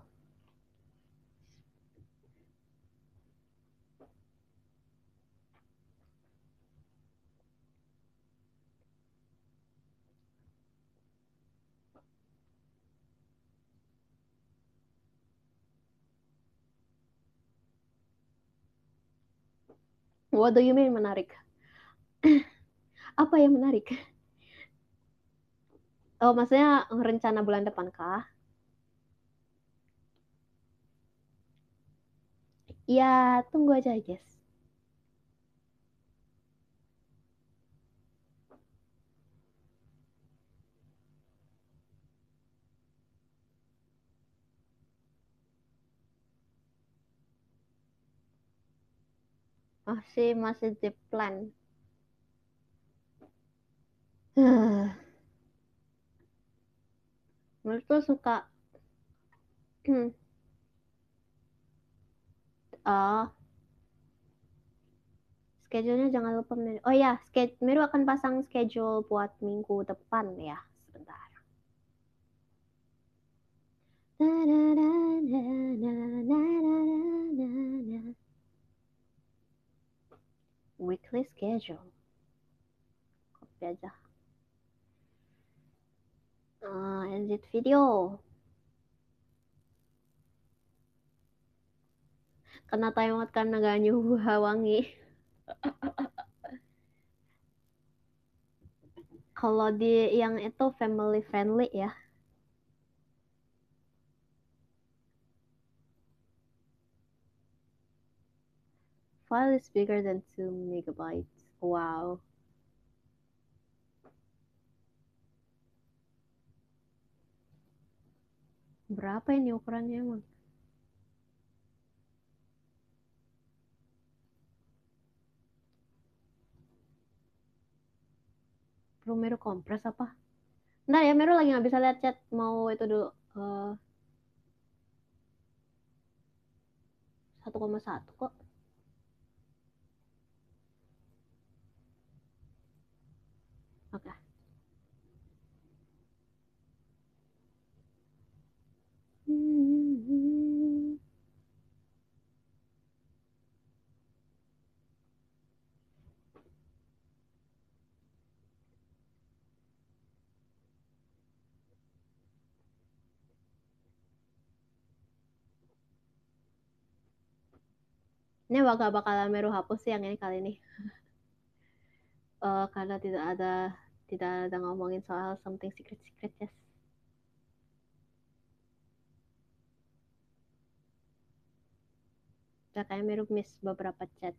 What do you mean menarik? Apa yang menarik? Oh, maksudnya rencana bulan depan kah? Ya, tunggu aja, guys. Masih masih di plan. Menurutku suka ah schedule-nya jangan lupa Meru. Oh ya, schedule Meru akan pasang schedule buat minggu depan ya. Sebentar. Weekly schedule. Copy aja. Uh, edit video. Kena timeout karena gak nyubuh wangi. Kalau di yang itu family friendly ya. File is bigger than two megabytes. Wow. Berapa ini ukurannya emang? Perlu Meru kompres apa? Ntar ya, Meru lagi nggak bisa lihat chat. Mau itu dulu. Uh, satu koma satu kok. Oke. Okay. Hmm. Ini bakal bakalan Meru hapus sih yang ini kali ini. Uh, karena tidak ada tidak ada ngomongin soal something secret secret yes. Ya, kayak Meru miss beberapa chat.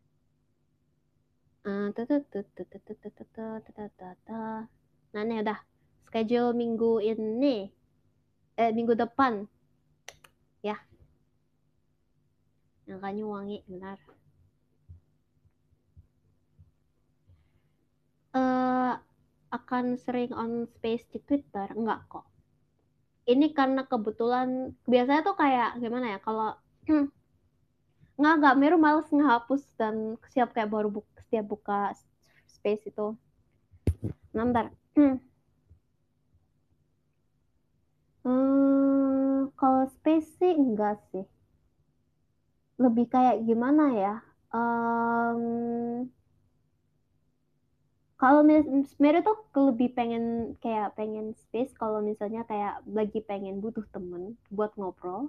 Nah ini udah schedule minggu ini eh minggu depan ya. Angkanya wangi benar. Uh, akan sering on space di Twitter enggak kok. Ini karena kebetulan biasanya tuh kayak gimana ya kalau hmm, nggak nggak Meru males ngehapus dan siap kayak baru buka, setiap buka space itu. Nanti hmm. hmm, kalau space sih enggak sih. Lebih kayak gimana ya? Um, kalau Meru tuh lebih pengen kayak pengen space kalau misalnya kayak lagi pengen butuh temen buat ngobrol.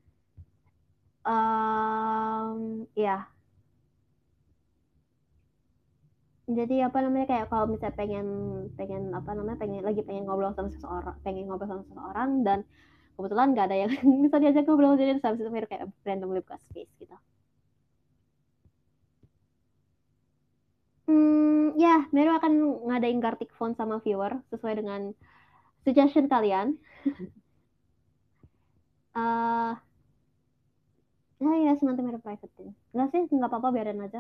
Um, ya, jadi apa namanya kayak kalau misalnya pengen pengen apa namanya pengen lagi pengen ngobrol sama seseorang pengen ngobrol sama seseorang dan kebetulan nggak ada yang bisa diajak ngobrol jadi habis itu Meru kayak randomly buka space gitu. Hmm, ya, Meru akan ngadain Gartic Phone sama viewer sesuai dengan suggestion kalian. uh, ya ya nanti Meru privatein. Nggak sih, nggak apa-apa biarin aja.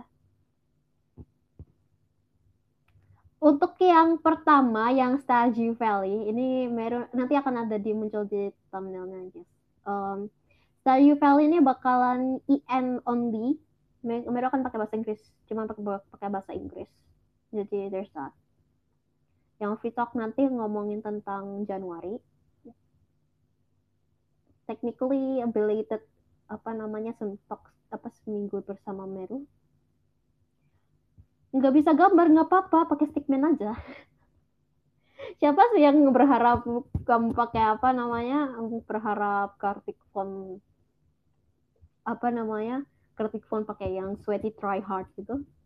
Untuk yang pertama, yang Stardew Valley, ini Meru nanti akan ada di muncul di thumbnailnya guys. Um, Stardew Valley ini bakalan E N only. Meru akan pakai bahasa Inggris, cuma pakai pakai bahasa Inggris. Jadi there's that. Yang free talk nanti ngomongin tentang Januari. Technically belated apa namanya sentok apa seminggu bersama Meru. Nggak bisa gambar nggak apa-apa, pakai stickman aja. Siapa sih yang berharap kamu pakai apa namanya berharap Kartik font apa namanya Kartik font pakai yang sweaty try hard gitu.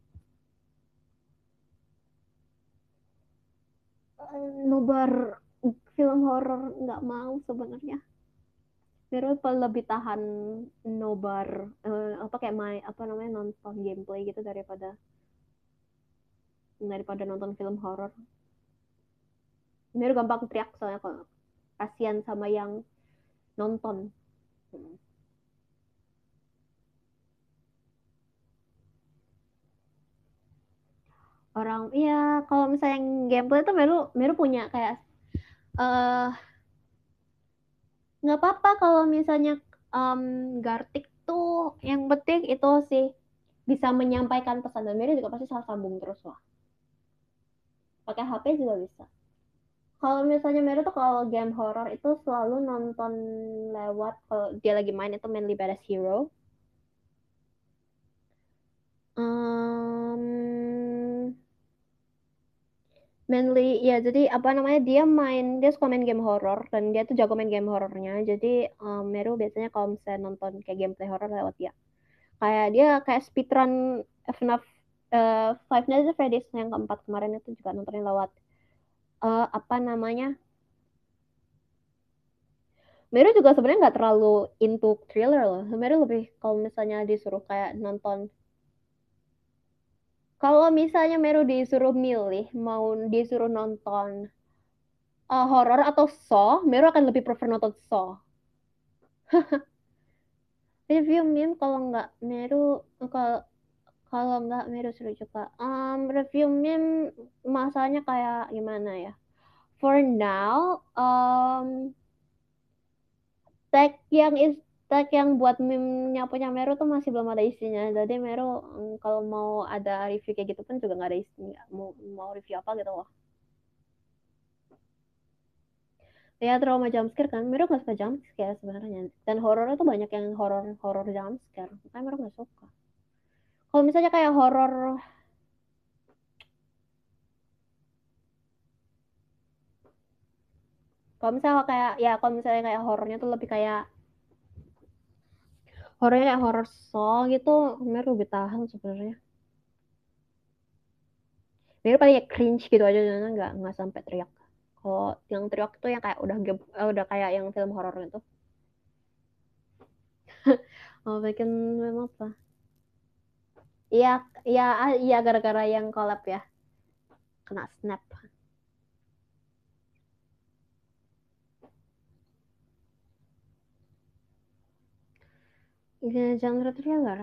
nobar film horor nggak mau sebenarnya. Meru lebih tahan nobar eh, apa kayak main apa namanya nonton gameplay gitu daripada daripada nonton film horor. Meru gampang teriak soalnya kalau kasihan sama yang nonton. Orang iya kalau misalnya yang gameplay tuh Meru Meru punya kayak eh nggak apa-apa kalau misalnya um, Gartik tuh yang penting itu sih bisa menyampaikan pesan dan Meru juga pasti salah sambung terus lah. Pakai H P juga bisa. Kalau misalnya Meru tuh kalau game horror itu selalu nonton lewat kalau dia lagi main itu mainly Badass Hero. Um, mainly ya jadi apa namanya dia main dia suka main game horror dan dia tuh jago main game horornya. Jadi um, Meru biasanya kalau misalnya nonton kayak gameplay horror lewat dia. Kayak dia kayak speedrun F NAF uh, Five Nights at Freddy's yang keempat kemarin itu juga nontonnya lewat uh, apa namanya Meru juga sebenarnya nggak terlalu into thriller loh. Meru lebih kalau misalnya disuruh kayak nonton. Kalau misalnya Meru disuruh milih mau disuruh nonton uh, horor atau Saw, Meru akan lebih prefer nonton Saw. Review meme kalau nggak Meru kalau kalau nggak Meru seru juga. Um, review meme masanya kayak gimana ya? For now, um, tag yang is tag yang buat meme-nya punya Meru tuh masih belum ada isinya. Jadi Meru mm, kalau mau ada review kayak gitu pun juga nggak ada isinya. Mau mau review apa gitu loh. Ya trauma jumpscare kan, Meru nggak suka jumpscare sebenarnya. Dan horor itu banyak yang horor horor jumpscare. Makanya Meru nggak suka. Kalau misalnya kayak horor, kalau misalnya kayak ya kalau misalnya kayak horornya tuh lebih kayak horornya kayak horor Saw gitu, Meru lebih tahan sebenarnya. Meru paling ya cringe gitu aja, nggak nggak sampai teriak. Kalau yang teriak tuh yang kayak udah eh, udah kayak yang film horor itu. Oh, bikin meme apa? Iya, iya, ah, iya gara-gara yang collab ya, kena snap. Ini genre thriller.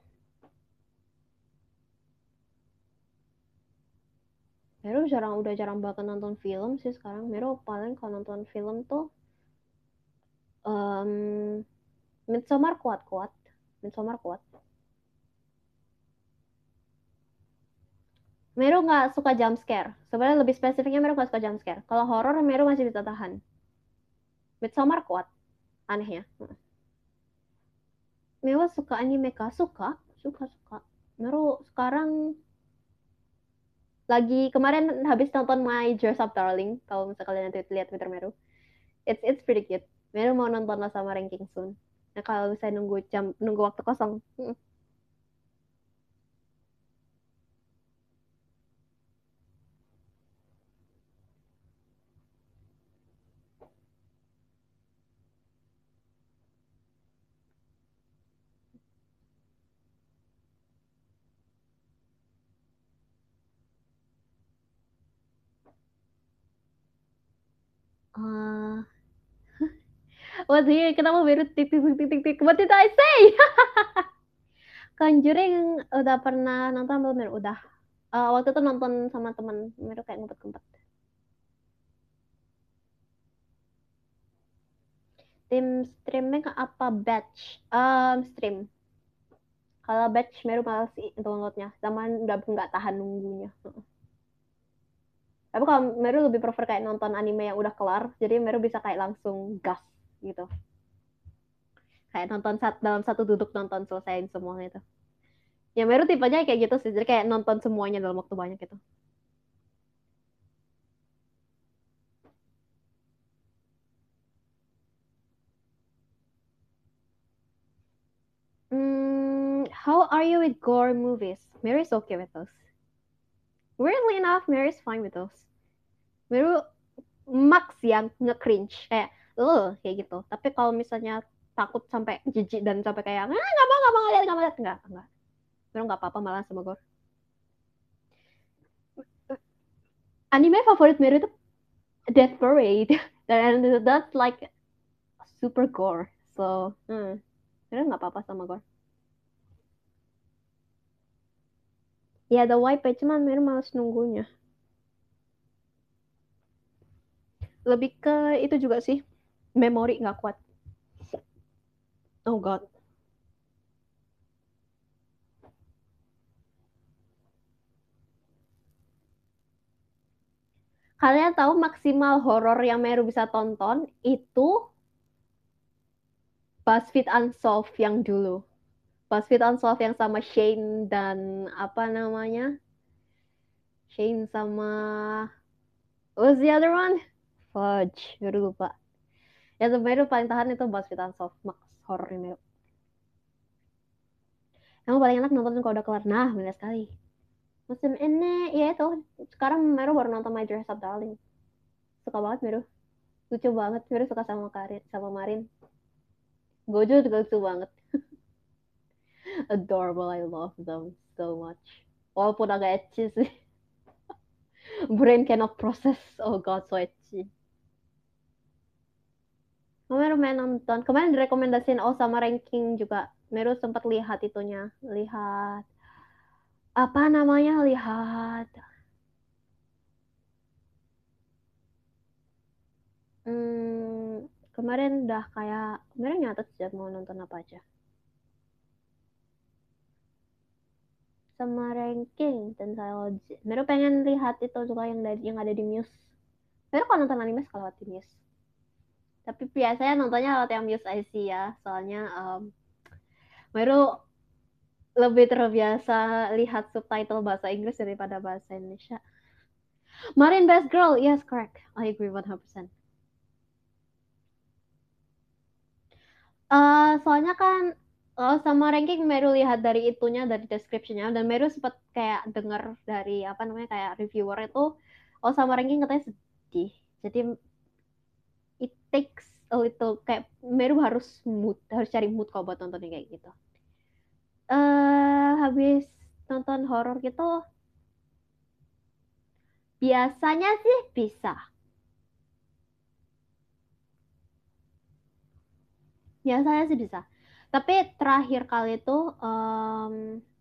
Meru jarang udah jarang banget nonton film sih sekarang. Meru paling kalau nonton film tuh um, Midsommar kuat-kuat. Midsommar kuat. Meru nggak suka jump scare. Sebenarnya lebih spesifiknya Meru nggak suka jump scare. Kalau horor Meru masih bisa tahan. Midsommar kuat. Anehnya. Meru suka anime kah? Suka. Suka, suka. Meru sekarang lagi kemarin habis nonton My Dress Up Darling. Kalau misalnya kalian nanti lihat Twitter Meru. It's it's pretty cute. Meru mau nonton lah sama Ranking soon. Nah kalau saya nunggu jam nunggu waktu kosong. Hmm. Uh, what here? Kenapa Meru tik tik tik tik tik? What did I say? Conjuring udah pernah nonton belum Meru? Udah. Uh, waktu itu nonton sama teman Meru kayak ngumpet-ngumpet. Tim streaming apa batch? Um, stream. Kalau batch Meru malas sih downloadnya. Zaman udah nggak tahan nunggunya. Tapi kalau Meru lebih prefer kayak nonton anime yang udah kelar, jadi Meru bisa kayak langsung gas gitu. Kayak nonton sat dalam satu duduk nonton selesaiin semuanya itu. Ya Meru tipenya kayak gitu sih, jadi kayak nonton semuanya dalam waktu banyak gitu. Mm, how are you with gore movies? Mary's okay with those. Weirdly enough, Mary's fine with those. Meru max yang nge-cringe kayak uh kayak gitu. Tapi kalau misalnya takut sampai jijik dan sampai kayak ah nggak mau nggak mau lihat nggak mau lihat nggak nggak. Meru nggak apa-apa malah sama gore. Anime favorit Meru itu Death Parade dan that's like super gore. So, hmm, Meru nggak apa-apa sama gore. Ya ada wipe cuman Meru males nunggunya. Lebih ke itu juga sih memori nggak kuat. Oh god. Kalian tahu maksimal horor yang Meru bisa tonton itu BuzzFeed Unsolved yang dulu. BuzzFeed Unsolved yang sama Shane dan apa namanya? Shane sama what's the other one? Fudge, baru lupa. Ya Meru paling tahan itu BuzzFeed Unsolved Max horror Meru. Yang paling enak nonton kalau udah kelar. Nah, benar sekali. Musim ini ya itu. Sekarang Meru baru nonton My Dress Up Darling. Suka banget Meru. Lucu banget. Meru suka sama Karin, sama Marin. Gojo juga lucu banget. Adorable. I love them so much. Walaupun agak ecchi sih. Brain cannot process. Oh god, so ecchi. Kemarin main nonton. Kemarin direkomendasiin Oh sama ranking juga. Meru sempat lihat itunya. Lihat. Apa namanya? Lihat. Hmm, kemarin udah kayak. Kemarin nyatet sih mau nonton apa aja. Sama ranking dan Trilogy. Meru pengen lihat itu juga yang, dari, yang ada di Muse. Meru kalau nonton anime suka lewat di Muse. Tapi biasanya nontonnya lewat yang Muse I C ya. Soalnya um, Meru lebih terbiasa lihat subtitle bahasa Inggris daripada bahasa Indonesia. Marin Best Girl, yes correct. I agree one hundred percent. Uh, soalnya kan uh, sama ranking Meru lihat dari itunya dari descriptionnya dan Meru sempat kayak denger dari apa namanya kayak reviewer itu oh sama ranking katanya sedih. Jadi it takes a little kayak Meru harus mood harus cari mood kalau buat nonton kayak gitu. Eh uh, habis nonton horor gitu biasanya sih bisa. Biasanya sih bisa. Tapi terakhir kali itu um,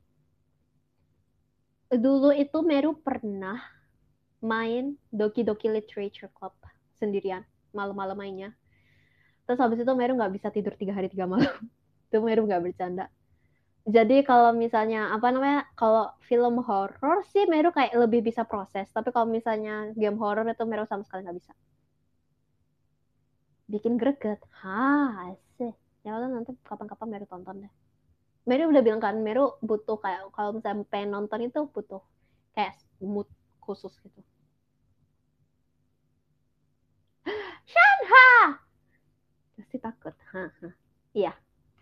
dulu itu Meru pernah main Doki Doki Literature Club sendirian malam-malam mainnya. Terus habis itu Meru nggak bisa tidur tiga hari tiga malam. Itu Meru nggak bercanda. Jadi kalau misalnya apa namanya kalau film horor sih Meru kayak lebih bisa proses. Tapi kalau misalnya game horor itu Meru sama sekali nggak bisa. Bikin greget. Hah, sih. Ya udah nanti kapan-kapan Meru tonton deh. Meru udah bilang kan Meru butuh kayak kalau misalnya pengen nonton itu butuh kayak mood khusus gitu. Shanha! Pasti takut. Hah, hah. Iya.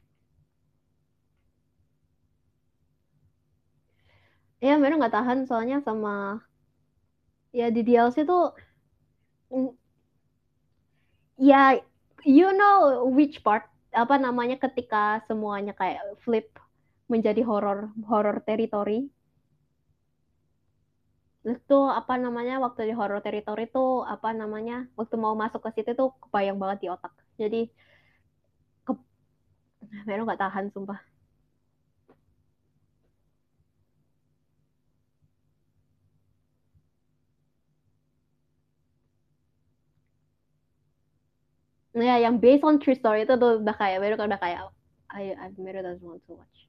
Ya Meru nggak tahan soalnya sama ya di D L C tuh mm, ya you know which part apa namanya ketika semuanya kayak flip menjadi horror horror territory itu apa namanya waktu di horror territory tuh apa namanya waktu mau masuk ke situ tuh kebayang banget di otak jadi ke Meru nggak tahan sumpah. Ya yang based on true story itu tuh udah kayak Meru kan udah kayak I, I Meru doesn't want to watch.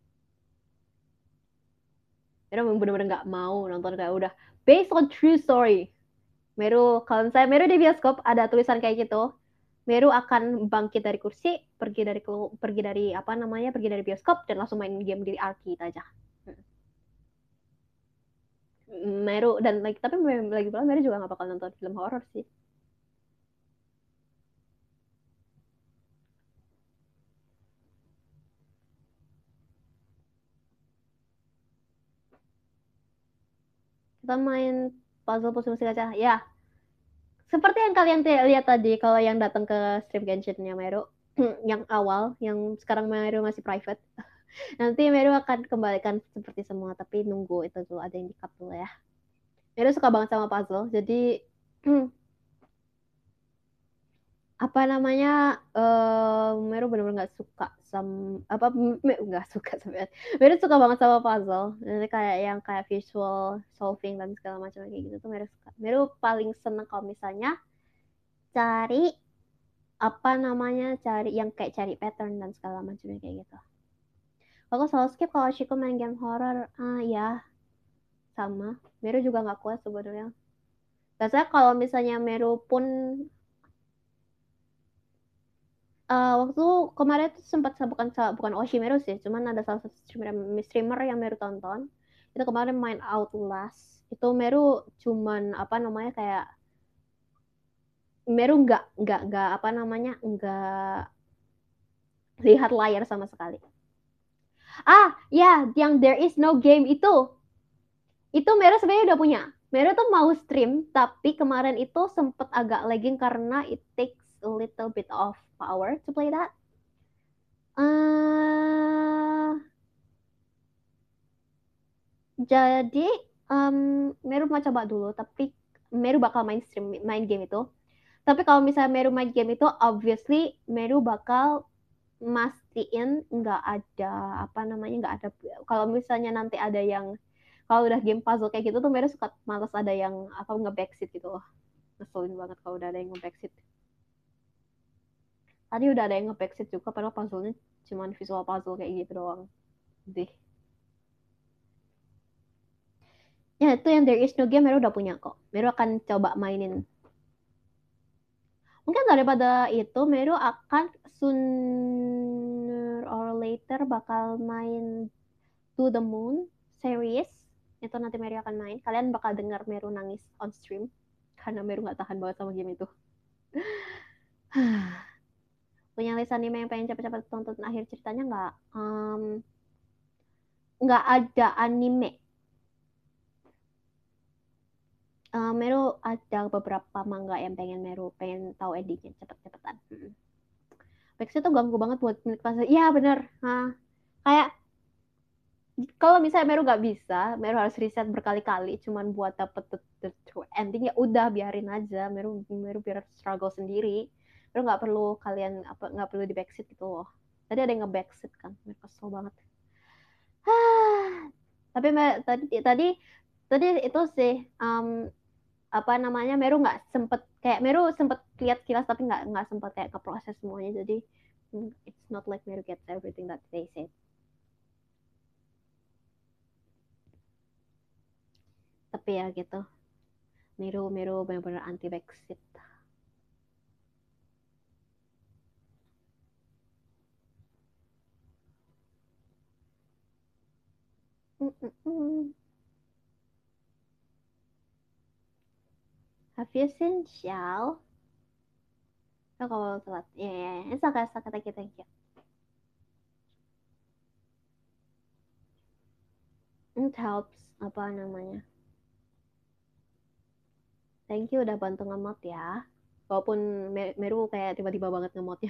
Meru bener-bener nggak mau nonton kayak udah based on true story. Meru kalau misalnya Meru di bioskop ada tulisan kayak gitu, Meru akan bangkit dari kursi, pergi dari pergi dari apa namanya, pergi dari bioskop dan langsung main game di arcade aja. Meru dan lagi tapi lagi pula Meru juga nggak bakal nonton film horor sih. Kita main puzzle puzzle musik aja. Ya, Seperti yang kalian lihat tadi kalau yang datang ke stream Genshin-nya Meru yang awal, yang sekarang Meru masih private. Nanti Meru akan kembalikan seperti semua, tapi nunggu itu dulu ada yang di-cut dulu ya. Meru suka banget sama puzzle, jadi apa namanya uh, Meru benar-benar nggak suka sama apa nggak suka sebenarnya Meru suka banget sama puzzle, jadi kayak yang kayak visual solving dan segala macam kayak gitu tuh Meru suka. Meru paling seneng kalau misalnya cari apa namanya cari yang kayak cari pattern dan segala macamnya kayak gitu. Aku selalu skip kalau Shiko main game horror. Ah ya sama. Meru juga nggak kuat sebenarnya. Biasanya kalau misalnya Meru pun uh, waktu kemarin tuh sempat bukan bukan Oshimeru sih, cuman ada salah satu streamer, streamer yang Meru tonton. Itu kemarin main Outlast. Itu Meru cuman apa namanya kayak Meru nggak nggak nggak apa namanya nggak lihat layar sama sekali. Ah, ya, yang There Is No Game itu. Itu Meru sebenarnya udah punya. Meru tuh mau stream, tapi kemarin itu sempet agak lagging karena it takes a little bit of power to play that. Uh, jadi um, Meru mau coba dulu, tapi Meru bakal main stream, main game itu. Tapi kalau misalnya Meru main game itu, obviously Meru bakal mastiin nggak ada apa namanya nggak ada kalau misalnya nanti ada yang kalau udah game puzzle kayak gitu tuh Meru suka males ada yang apa nge-backseat gitu loh. Ngeselin banget kalau udah ada yang nge-backseat. Tadi udah ada yang nge-backseat juga padahal puzzle-nya cuma visual puzzle kayak gitu doang. Deh. Ya itu yang There Is No Game Meru udah punya kok. Meru akan coba mainin. Mungkin daripada itu Meru akan sooner or later bakal main To the Moon series. Itu nanti Meru akan main. Kalian bakal dengar Meru nangis on stream karena Meru nggak tahan banget sama game itu. Punya list anime yang pengen cepet-cepet tonton akhir ceritanya nggak? Um, nggak ada anime. Uh, Meru ada beberapa manga yang pengen Meru pengen tahu endingnya cepet-cepetan. Hmm. Vex itu ganggu banget buat menikmati. Iya bener. Nah, kayak kalau misalnya Meru nggak bisa, Meru harus riset berkali-kali, cuman buat dapet the, the true ending ya udah biarin aja. Meru Meru biar struggle sendiri. Meru nggak perlu kalian apa nggak perlu di backseat gitu loh. Tadi ada yang nge-backseat kan, Meru kesel banget. Tapi tadi tadi tadi itu sih um, apa namanya Meru nggak sempet kayak Meru sempet lihat kilas tapi nggak nggak sempet kayak ke proses semuanya jadi it's not like Meru gets everything that they say. Tapi ya gitu Meru Meru benar-benar anti backseat. Mm-mm. Have you seen Shell? Oh, kalau telat, ya ya, ya. It's okay, it's okay, thank you, thank you. It helps, apa namanya? Thank you udah bantu ngemot ya. Walaupun Meru kayak tiba-tiba banget ngemotnya.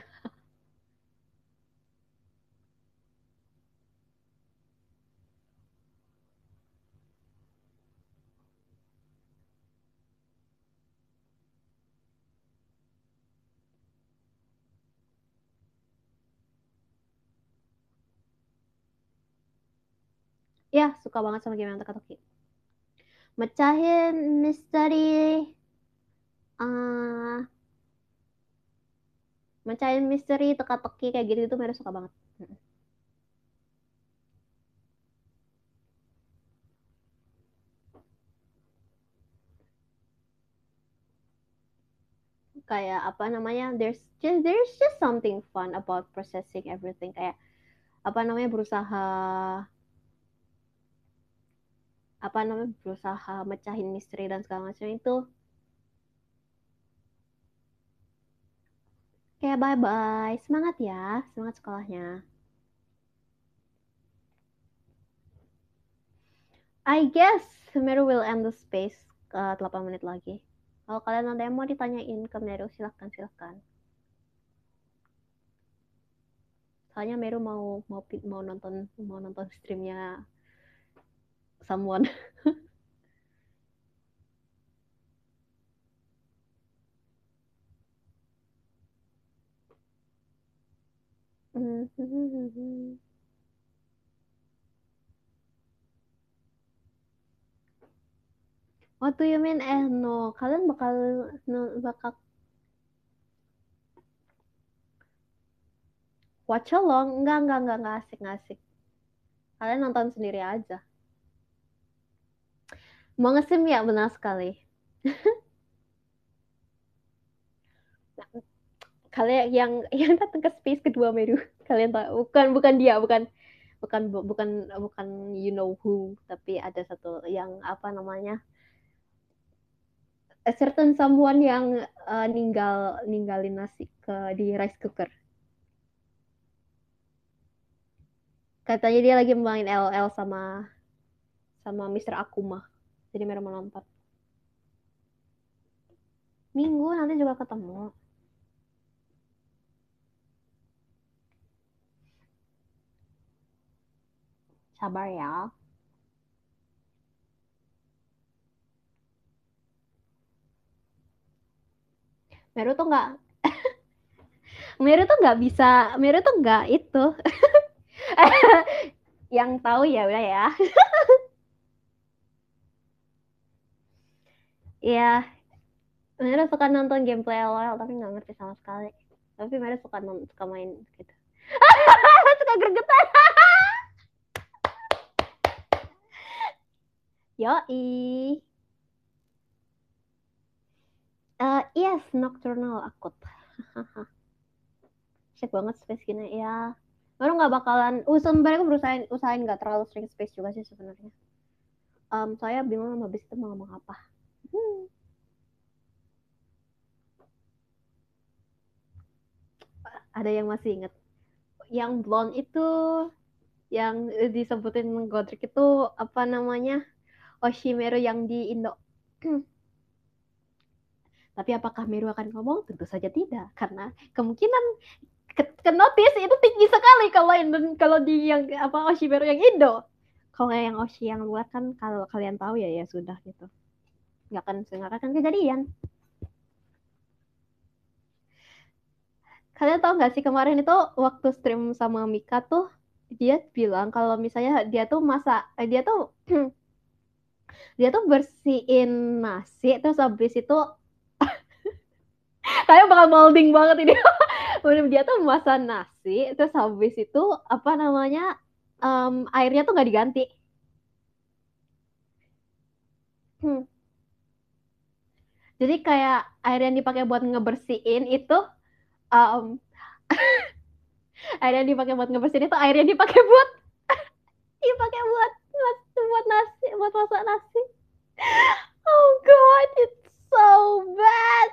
Ya, suka banget sama game yang teka-teki. Mecahin misteri uh, mecahin misteri teka-teki kayak gitu itu Meru suka banget. Kayak apa namanya there's just there's just something fun about processing everything kayak apa namanya berusaha apa namanya berusaha mecahin misteri dan segala macam itu kayak bye bye semangat ya semangat sekolahnya. I guess Meru will end the space uh, delapan menit lagi. Kalau kalian ada yang mau ditanyain ke Meru, silahkan silahkan. Soalnya Meru mau mau mau nonton mau nonton streamnya someone. What do you mean? Eh no, kalian bakal no, bakal watch along? Enggak enggak enggak enggak asik enggak asik. Kalian nonton sendiri aja. Mau ngesim ya benar sekali. Kalian yang yang datang ke space kedua Meru, kalian tahu? Bukan bukan dia, bukan bukan bukan bukan you know who, tapi ada satu yang apa namanya? A certain someone yang uh, ninggal ninggalin nasi ke di rice cooker. Katanya dia lagi main L O L sama sama mister Akuma. Jadi mereka mau nonton. Minggu nanti juga ketemu. Sabar ya. Meru tuh nggak, Meru tuh nggak bisa, Meru tuh nggak itu. Yang tahu ya udah ya. Iya, Meru suka nonton gameplay L O L tapi nggak ngerti sama sekali. Tapi Meru suka nonton, suka main gitu. Suka gregetan. Yoi. Uh, yes, Nocturnal Akut. Asik banget space gini ya. Baru nggak bakalan, usaha mereka berusaha usahain nggak terlalu sering space juga sih sebenarnya. Um, saya bingung sama bis itu mau ngomong apa. Hmm. Ada yang masih inget. Yang blonde itu, yang disebutin Godric itu apa namanya? Oshimeru yang di Indo. Tapi apakah Meru akan ngomong? Tentu saja tidak, karena kemungkinan ke, ke notice itu tinggi sekali kalau kalau di yang apa Oshimeru yang Indo. Kalau yang Oshi yang luar kan kalau kalian tahu ya ya sudah gitu. Nggak akan nggak akan kejadian. Kalian tahu nggak sih kemarin itu waktu stream sama Mika tuh dia bilang kalau misalnya dia tuh masak eh, dia tuh dia tuh bersihin nasi terus habis itu kayak bakal molding banget ini. Dia tuh masak nasi terus habis itu apa namanya um, airnya tuh nggak diganti. Hmm. Jadi kayak air yang dipakai buat ngebersihin itu um, air yang dipakai buat ngebersihin itu air yang dipakai buat dipakai buat buat buat nasi buat masak nasi. Oh God, it's so bad.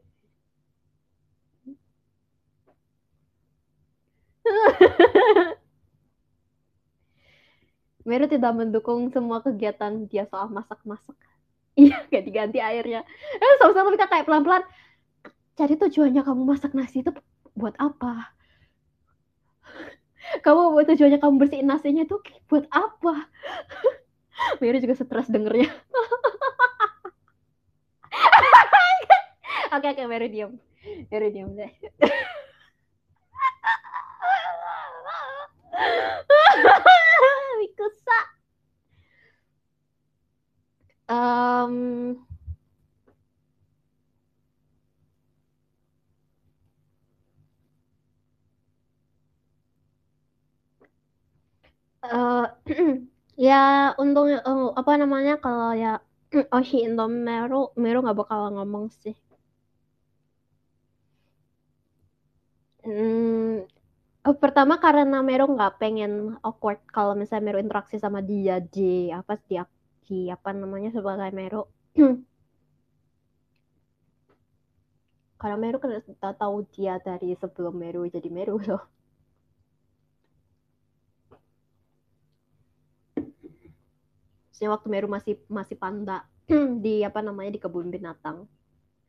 Meru tidak mendukung semua kegiatan dia soal masak-masak. Iya, gak diganti airnya. Eh, sama-sama mereka kayak pelan-pelan. Jadi tujuannya kamu masak nasi itu buat apa? Kamu buat tujuannya kamu bersihin nasinya itu buat apa? Meru juga stres dengernya. Oke, oke, Meru diam. Meru diam deh. Mikusa. Um, uh, ya untung uh, apa namanya kalau ya Oshi Indo Meru Meru nggak bakal ngomong sih. Hmm, oh, pertama karena Meru nggak pengen awkward kalau misalnya Meru interaksi sama dia di apa dia di apa namanya sebagai Meru. Karena Meru kan udah tahu dia dari sebelum Meru jadi Meru loh. Maksudnya waktu Meru masih masih panda di apa namanya di kebun binatang.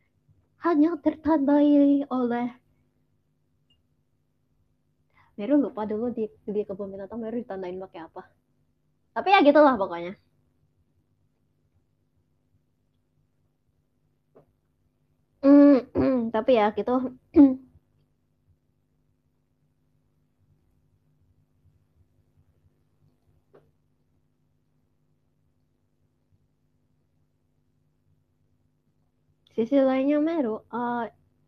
hanya tertandai oleh Meru, lupa dulu di di kebun binatang Meru ditandain pakai apa. Tapi ya gitulah pokoknya. Mm, tapi ya gitu. Sisi lainnya Meru, uh,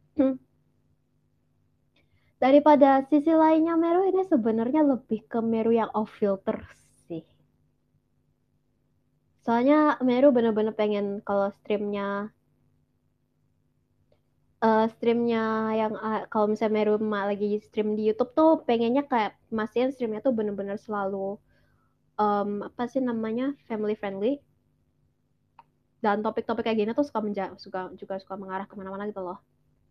daripada sisi lainnya Meru ini sebenarnya lebih ke Meru yang off filter sih. Soalnya Meru bener-bener pengen kalau streamnya uh, streamnya yang uh, kalau misalnya Meru lagi stream di YouTube tuh pengennya kayak mastiin streamnya tuh bener-bener selalu um, apa sih namanya family friendly, dan topik-topik kayak gini tuh suka menja suka juga suka mengarah kemana-mana gitu loh.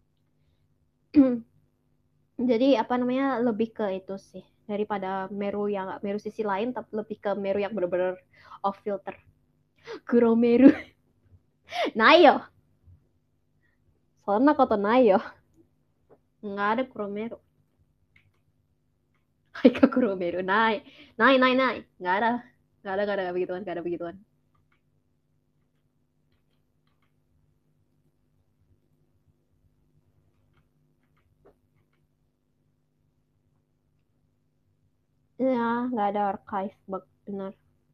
Jadi apa namanya lebih ke itu sih daripada Meru yang Meru sisi lain, tapi lebih ke Meru yang bener-bener off filter. Kuro Meru. Nayo. Soalnya kota Nayo. Nggak ada Kuro Meru. Hai ke Kuro Meru. Nai. Nai, nai, nai. Nggak ada. Nggak ada, nggak ada begituan, nggak ada begituan. Ya, nggak ada archive bak benar.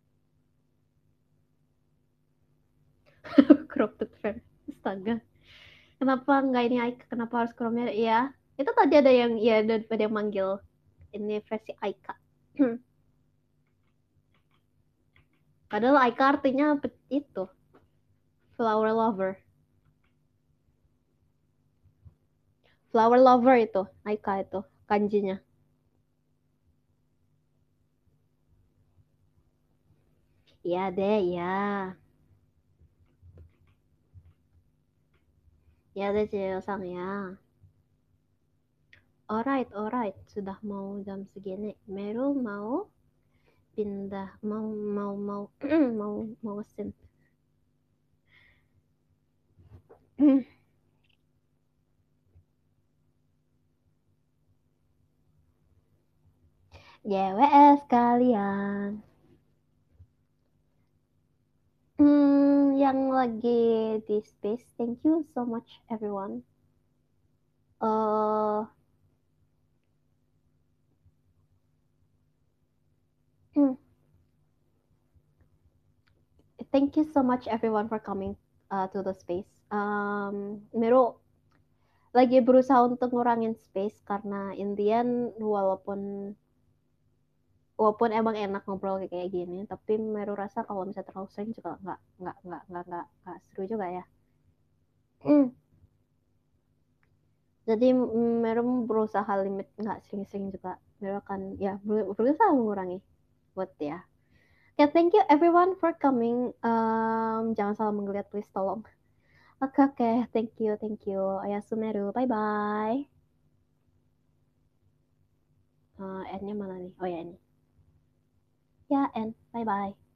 Corrupted fan. Astaga. Kenapa nggak ini Aika? Kenapa harus Kuro Meru? Iya. Itu tadi ada yang, ya ada, ada yang manggil ini versi Aika. Padahal Aika artinya itu flower lover. Flower lover itu, Aika itu kanjinya. Iya deh, ya. Ya deh, Cil-sang ya. Alright, alright. Sudah mau jam segini. Meru mau pindah, mau mau mau mau mau sin. Y W S kalian. Hmm, yang lagi di space, thank you so much everyone. Uh, thank you so much everyone for coming uh, to the space. Um, Meru lagi berusaha untuk ngurangin space karena Indian walaupun walaupun emang enak ngobrol kayak kayak gini, tapi Meru rasa kalau misalnya terlalu sering juga nggak nggak nggak nggak nggak nggak seru juga ya. Hmm. Jadi Meru berusaha limit nggak sering-sering juga. Meru akan ya berusaha mengurangi buat ya. Okay, thank you everyone for coming. Um, jangan salah menggeliat please tolong. Oke okay, oke, okay. Thank you thank you. Ayasu Meru, bye bye. Uh, N-nya mana nih? Oh ya ini. Ya, N. Bye bye.